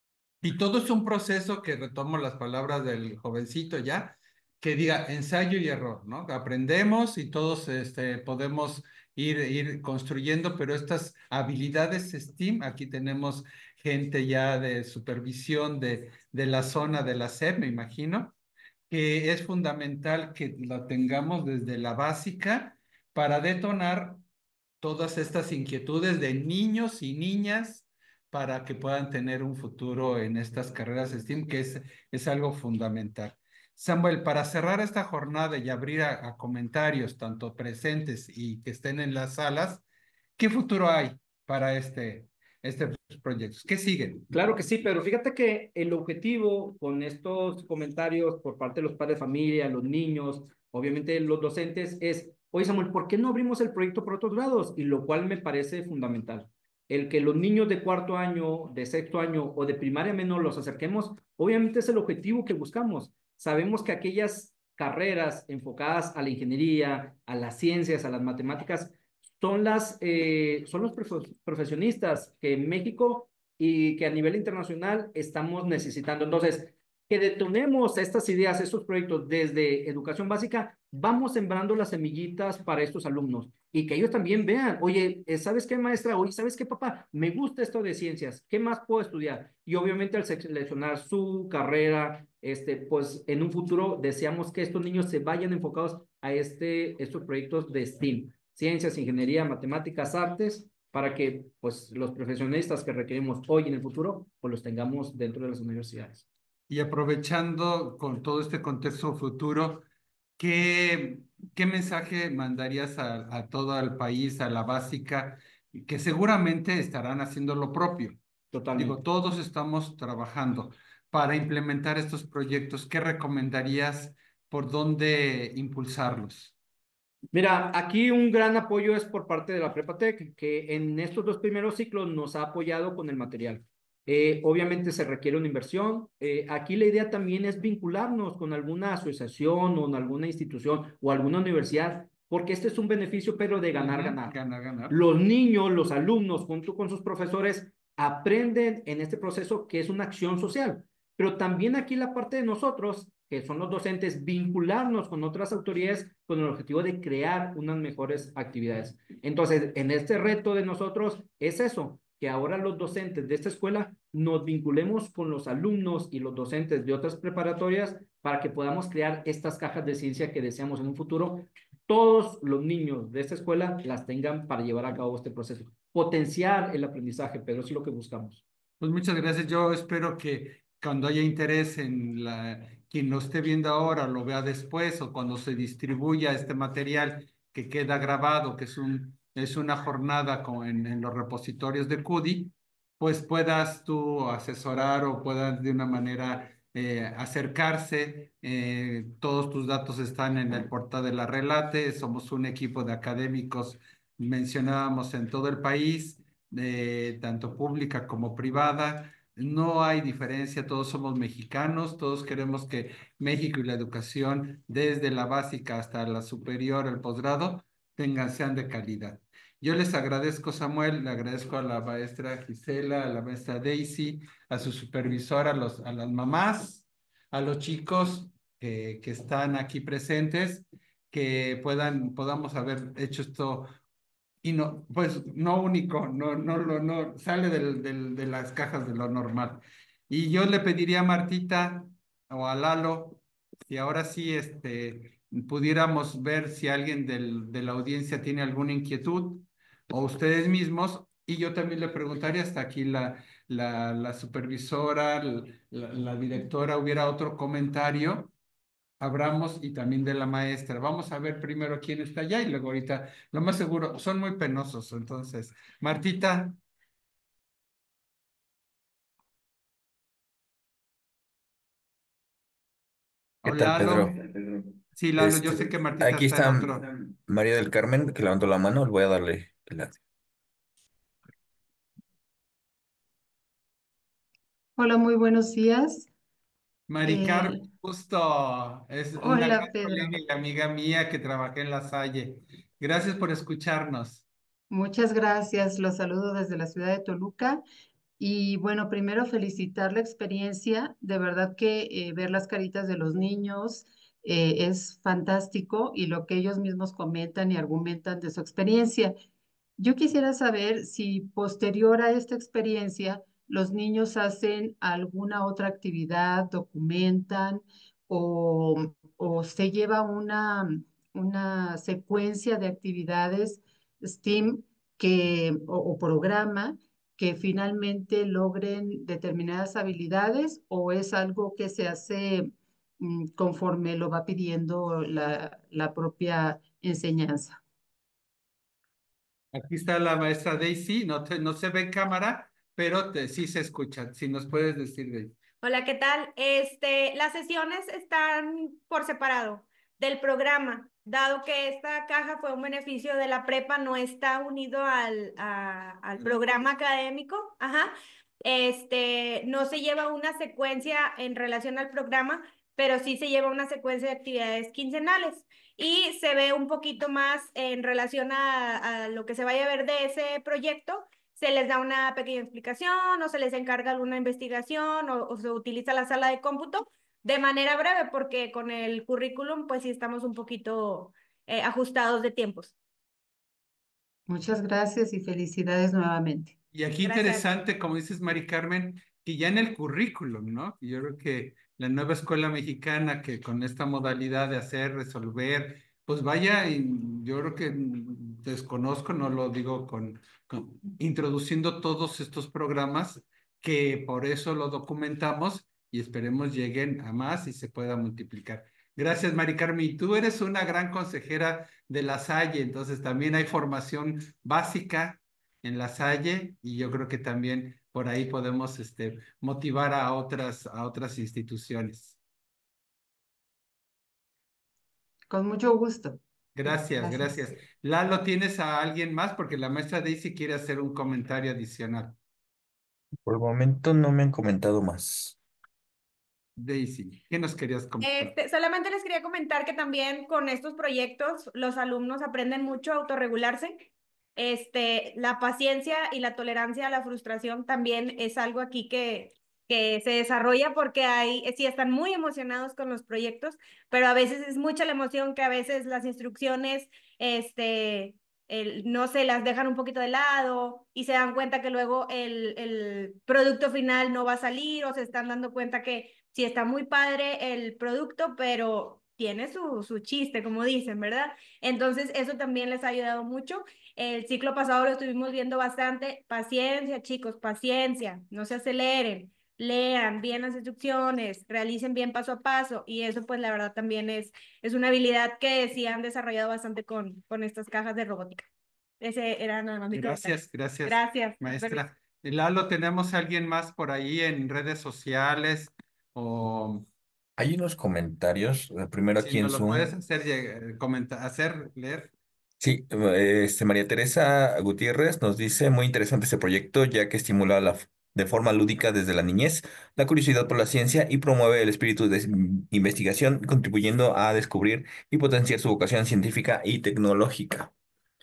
Y todo es un proceso que retomo las palabras del jovencito ya, que diga ensayo y error, ¿no? Aprendemos y todos este, podemos ir, ir construyendo, pero estas habilidades STEAM, aquí tenemos gente ya de supervisión de, de la zona de la S E P, me imagino, que es fundamental que la tengamos desde la básica para detonar todas estas inquietudes de niños y niñas para que puedan tener un futuro en estas carreras STEAM, que es, es algo fundamental. Samuel, para cerrar esta jornada y abrir a, a comentarios, tanto presentes y que estén en las salas, ¿qué futuro hay para este, estos proyectos? ¿Qué siguen? Claro que sí, pero fíjate que el objetivo con estos comentarios por parte de los padres de familia, los niños, obviamente los docentes, es, oye Samuel, ¿por qué no abrimos el proyecto por otros lados? Y lo cual me parece fundamental. El que los niños de cuarto año, de sexto año o de primaria menor los acerquemos, obviamente es el objetivo que buscamos. Sabemos que aquellas carreras enfocadas a la ingeniería, a las ciencias, a las matemáticas, son, las, eh, son los profesionistas que en México y que a nivel internacional estamos necesitando. Entonces, que detonemos estas ideas, estos proyectos desde educación básica, vamos sembrando las semillitas para estos alumnos y que ellos también vean, oye, ¿sabes qué, maestra? Oye, ¿sabes qué, papá? Me gusta esto de ciencias, ¿qué más puedo estudiar? Y obviamente al seleccionar su carrera, este, pues en un futuro deseamos que estos niños se vayan enfocados a este, estos proyectos de STEAM, ciencias, ingeniería, matemáticas, artes, para que pues los profesionistas que requerimos hoy y en el futuro, pues los tengamos dentro de las universidades. Y aprovechando con todo este contexto futuro, ¿qué, qué mensaje mandarías a, a todo el país, a la básica, que seguramente estarán haciendo lo propio? Totalmente. Digo, todos estamos trabajando para implementar estos proyectos. ¿Qué recomendarías por dónde impulsarlos? Mira, aquí un gran apoyo es por parte de la Prepatec, que en estos dos primeros ciclos nos ha apoyado con el material. Eh, obviamente se requiere una inversión. Eh, aquí la idea también es vincularnos con alguna asociación o en alguna institución o alguna universidad, porque este es un beneficio, pero de ganar, Ujú, ganar. Ganar, ganar. Los niños, los alumnos, junto con sus profesores, aprenden en este proceso que es una acción social. Pero también aquí la parte de nosotros, que son los docentes, vincularnos con otras autoridades con el objetivo de crear unas mejores actividades. Entonces, en este reto de nosotros es eso, que ahora los docentes de esta escuela nos vinculemos con los alumnos y los docentes de otras preparatorias para que podamos crear estas cajas de ciencia que deseamos en un futuro. Todos los niños de esta escuela las tengan para llevar a cabo este proceso. Potenciar el aprendizaje, pero eso es lo que buscamos. Pues muchas gracias. Yo espero que cuando haya interés en la, quien lo esté viendo ahora, lo vea después o cuando se distribuya este material que queda grabado, que es un, es una jornada con, en, en los repositorios de CUDI, pues puedas tú asesorar o puedas de una manera eh, acercarse. Eh, todos tus datos están en el portal de la Relate. Somos un equipo de académicos, mencionábamos, en todo el país, eh, tanto pública como privada. No hay diferencia, todos somos mexicanos, todos queremos que México y la educación, desde la básica hasta la superior, el posgrado, tengan, sean de calidad. Yo les agradezco, Samuel, le agradezco a la maestra Gisela, a la maestra Daisy, a su supervisora, a, los, a las mamás, a los chicos que, que están aquí presentes, que puedan, podamos haber hecho esto y no, pues no único, no, no, no, no sale del, del, de las cajas de lo normal. Y yo le pediría a Martita o a Lalo, si ahora sí este, pudiéramos ver si alguien del, de la audiencia tiene alguna inquietud, o ustedes mismos, y yo también le preguntaría, hasta aquí la, la, la supervisora, la, la directora, hubiera otro comentario, abramos, y también de la maestra. Vamos a ver primero quién está allá y luego ahorita, lo más seguro, son muy penosos. Entonces, Martita. ¿Qué O tal, Lalo. Pedro? Sí, Lalo, yo sé Este, que Martita aquí está en está otro. María del Carmen, que levantó la mano. Le voy a darle el audio. Hola, muy buenos días. Maricar, Eh, justo, es una gran hola, Pedro. colega y amiga mía que trabajé en La Salle. Gracias por escucharnos. Muchas gracias. Los saludo desde la ciudad de Toluca. Y bueno, primero felicitar la experiencia. De verdad que eh, ver las caritas de los niños eh, es fantástico y lo que ellos mismos comentan y argumentan de su experiencia. Yo quisiera saber si posterior a esta experiencia los niños hacen alguna otra actividad, documentan o, o se lleva una, una secuencia de actividades STEAM que, o, o programa que finalmente logren determinadas habilidades o es algo que se hace mm, conforme lo va pidiendo la, la propia enseñanza. Aquí está la maestra Daisy, no, te, no se ve en cámara, pero te, sí se escucha. Si nos puedes decir, Daisy. Hola, ¿qué tal? Este, las sesiones están por separado del programa, dado que esta caja fue un beneficio de la prepa, no está unido al, a- al programa académico, ajá. Este, no se lleva una secuencia en relación al programa, pero sí se lleva una secuencia de actividades quincenales y se ve un poquito más en relación a, a lo que se vaya a ver de ese proyecto. Se les da una pequeña explicación o se les encarga alguna investigación o, o se utiliza la sala de cómputo de manera breve porque con el currículum pues sí estamos un poquito eh, ajustados de tiempos. Muchas gracias y felicidades nuevamente. Y aquí Gracias. interesante, como dices, Mari Carmen, que ya en el currículum, ¿no? Yo creo que la nueva escuela mexicana, que con esta modalidad de hacer, resolver, pues vaya, y yo creo que mm, desconozco, no lo digo con, con introduciendo todos estos programas, que por eso lo documentamos y esperemos lleguen a más y se pueda multiplicar. Gracias, Mari Carmen. Y tú eres una gran consejera de La Salle, entonces también hay formación básica en La Salle y yo creo que también por ahí podemos este, motivar a otras, a otras instituciones. Con mucho gusto. Gracias, Gracias. gracias. Lalo, ¿tienes a alguien más? Porque la maestra Daisy quiere hacer un comentario adicional. Por el momento no me han comentado más. Daisy, ¿qué nos querías comentar? Este, solamente les quería comentar que también con estos proyectos los alumnos aprenden mucho a autorregularse. Este, la paciencia y la tolerancia a la frustración también es algo aquí que, que se desarrolla porque hay, sí están muy emocionados con los proyectos, pero a veces es mucha la emoción que a veces las instrucciones, este, el, no se las dejan un poquito de lado y se dan cuenta que luego el, el producto final no va a salir o se están dando cuenta que sí está muy padre el producto, pero tiene su, su chiste, como dicen, ¿verdad? Entonces, eso también les ha ayudado mucho. El ciclo pasado lo estuvimos viendo bastante. Paciencia, chicos, paciencia, no se aceleren, lean bien las instrucciones, realicen bien paso a paso, y eso, pues, la verdad también es, es una habilidad que sí han desarrollado bastante con, con estas cajas de robótica. Ese era nada más mi comentario. Gracias, gracias, Gracias. maestra. Lalo, ¿tenemos a alguien más por ahí en redes sociales? O Hay unos comentarios, eh, primero si aquí en nos lo puedes Zoom. hacer, lleg- comentar, hacer, leer. Sí, eh, este, María Teresa Gutiérrez nos dice, muy interesante este proyecto, ya que estimula la, f- de forma lúdica desde la niñez la curiosidad por la ciencia y promueve el espíritu de s- investigación, contribuyendo a descubrir y potenciar su vocación científica y tecnológica.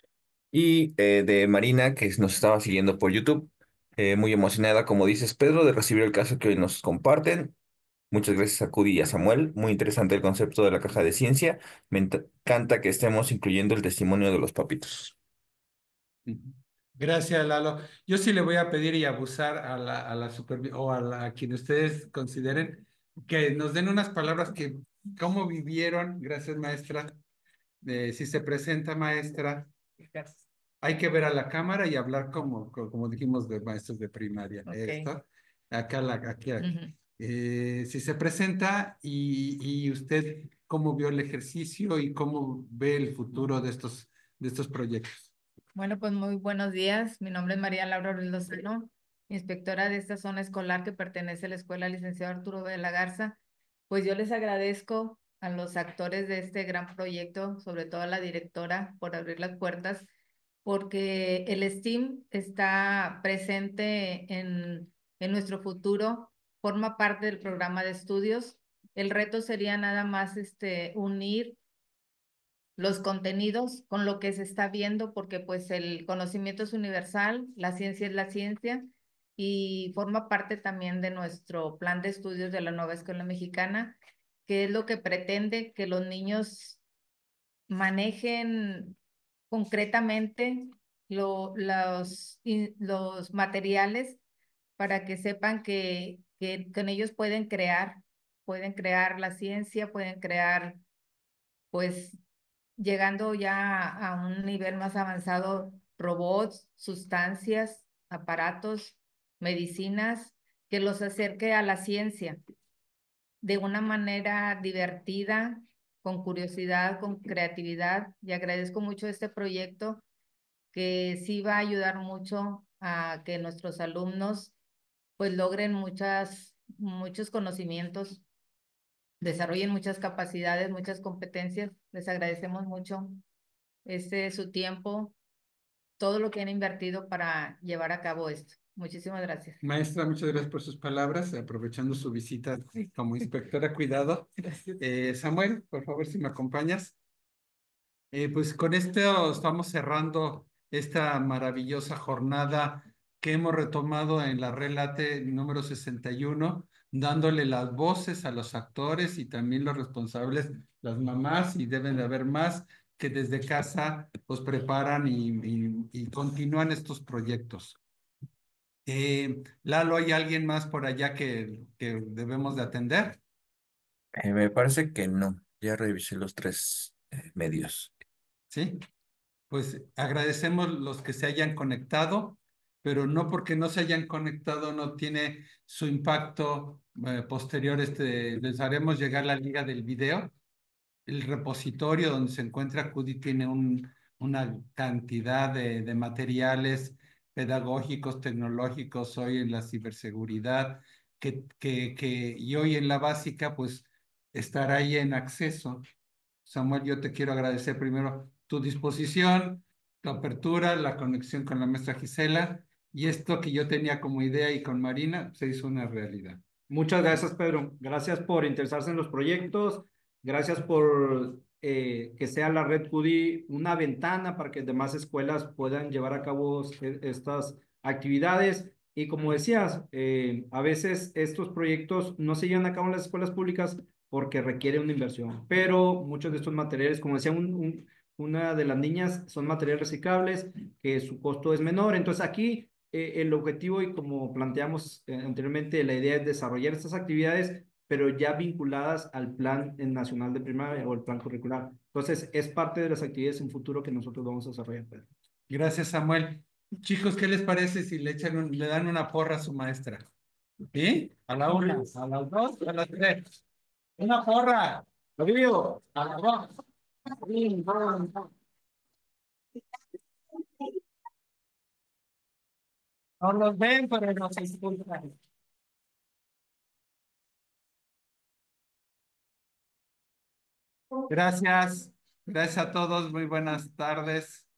Y eh, de Marina, que nos estaba siguiendo por YouTube, eh, muy emocionada, como dices, Pedro, de recibir el caso que hoy nos comparten. Muchas gracias a Cudi y a Samuel. Muy interesante el concepto de la caja de ciencia. Me encanta que estemos incluyendo el testimonio de los papitos. Ujú. Gracias, Lalo. Yo sí le voy a pedir y abusar a la, a la supervi- o a, la, a quien ustedes consideren que nos den unas palabras que, cómo vivieron, gracias, maestra. Eh, si se presenta, maestra, hay que ver a la cámara y hablar como, co- como dijimos de maestros de primaria. Ok. Esto, acá, la, aquí, aquí. Ujú. Eh, si se presenta y, y usted cómo vio el ejercicio y cómo ve el futuro de estos, de estos proyectos. Bueno, pues muy buenos días. Mi nombre es María Laura Ruiz Lozano, inspectora de esta zona escolar que pertenece a la Escuela Licenciado Arturo B. de la Garza. Pues yo les agradezco a los actores de este gran proyecto, sobre todo a la directora, por abrir las puertas, porque el STEAM está presente en, en nuestro futuro, forma parte del programa de estudios. El reto sería nada más este, unir los contenidos con lo que se está viendo, porque pues el conocimiento es universal, la ciencia es la ciencia y forma parte también de nuestro plan de estudios de la nueva escuela mexicana, que es lo que pretende que los niños manejen concretamente lo, los, in- los materiales para que sepan que, que con ellos pueden crear, pueden crear la ciencia, pueden crear pues llegando ya a un nivel más avanzado, robots, sustancias, aparatos, medicinas, que los acerque a la ciencia de una manera divertida, con curiosidad, con creatividad. Y agradezco mucho este proyecto que sí va a ayudar mucho a que nuestros alumnos pues logren muchas, muchos conocimientos, desarrollen muchas capacidades, muchas competencias. Les agradecemos mucho este su tiempo, todo lo que han invertido para llevar a cabo esto. Muchísimas gracias. Maestra, muchas gracias por sus palabras, aprovechando su visita como inspectora cuidado. Eh, Samuel, por favor, si me acompañas. Eh, pues con esto estamos cerrando esta maravillosa jornada que hemos retomado en la Relate número sesenta y uno, dándole las voces a los actores y también los responsables, las mamás, y deben de haber más que desde casa los preparan y, y- y continúan estos proyectos. Eh, Lalo, ¿hay alguien más por allá que, que debemos de atender? Eh, me parece que no. Ya revisé los tres eh, medios. ¿Sí? Pues agradecemos los que se hayan conectado, pero no porque no se hayan conectado no tiene su impacto eh, posterior. Este, les haremos llegar la liga del video. El repositorio donde se encuentra CUDI tiene un, una cantidad de, de materiales pedagógicos, tecnológicos, hoy en la ciberseguridad, que, que, que, y hoy en la básica, pues estará ahí en acceso. Samuel, yo te quiero agradecer primero tu disposición, tu apertura, la conexión con la maestra Gisela y esto que yo tenía como idea y con Marina se hizo una realidad. Muchas gracias, Pedro. Gracias por interesarse en los proyectos. Gracias por eh, que sea la red CUDI una ventana para que demás escuelas puedan llevar a cabo e- estas actividades. Y como decías, eh, a veces estos proyectos no se llevan a cabo en las escuelas públicas porque requiere una inversión, pero muchos de estos materiales, como decía un, un- una de las niñas, son materiales reciclables que su costo es menor. Entonces aquí eh, el objetivo y como planteamos eh, anteriormente, la idea es desarrollar estas actividades, pero ya vinculadas al Plan Nacional de Primaria o el plan curricular. Entonces, es parte de las actividades en futuro que nosotros vamos a desarrollar, Pedro. Gracias, Samuel. Chicos, ¿qué les parece si le echan un- le dan una porra a su maestra? ¿Sí? A la una, a las dos, a las tres. Una porra. Lo digo, a las dos. Sí, no, no. No los ven, pero nos escuchan. Gracias. Gracias a todos. Muy buenas tardes.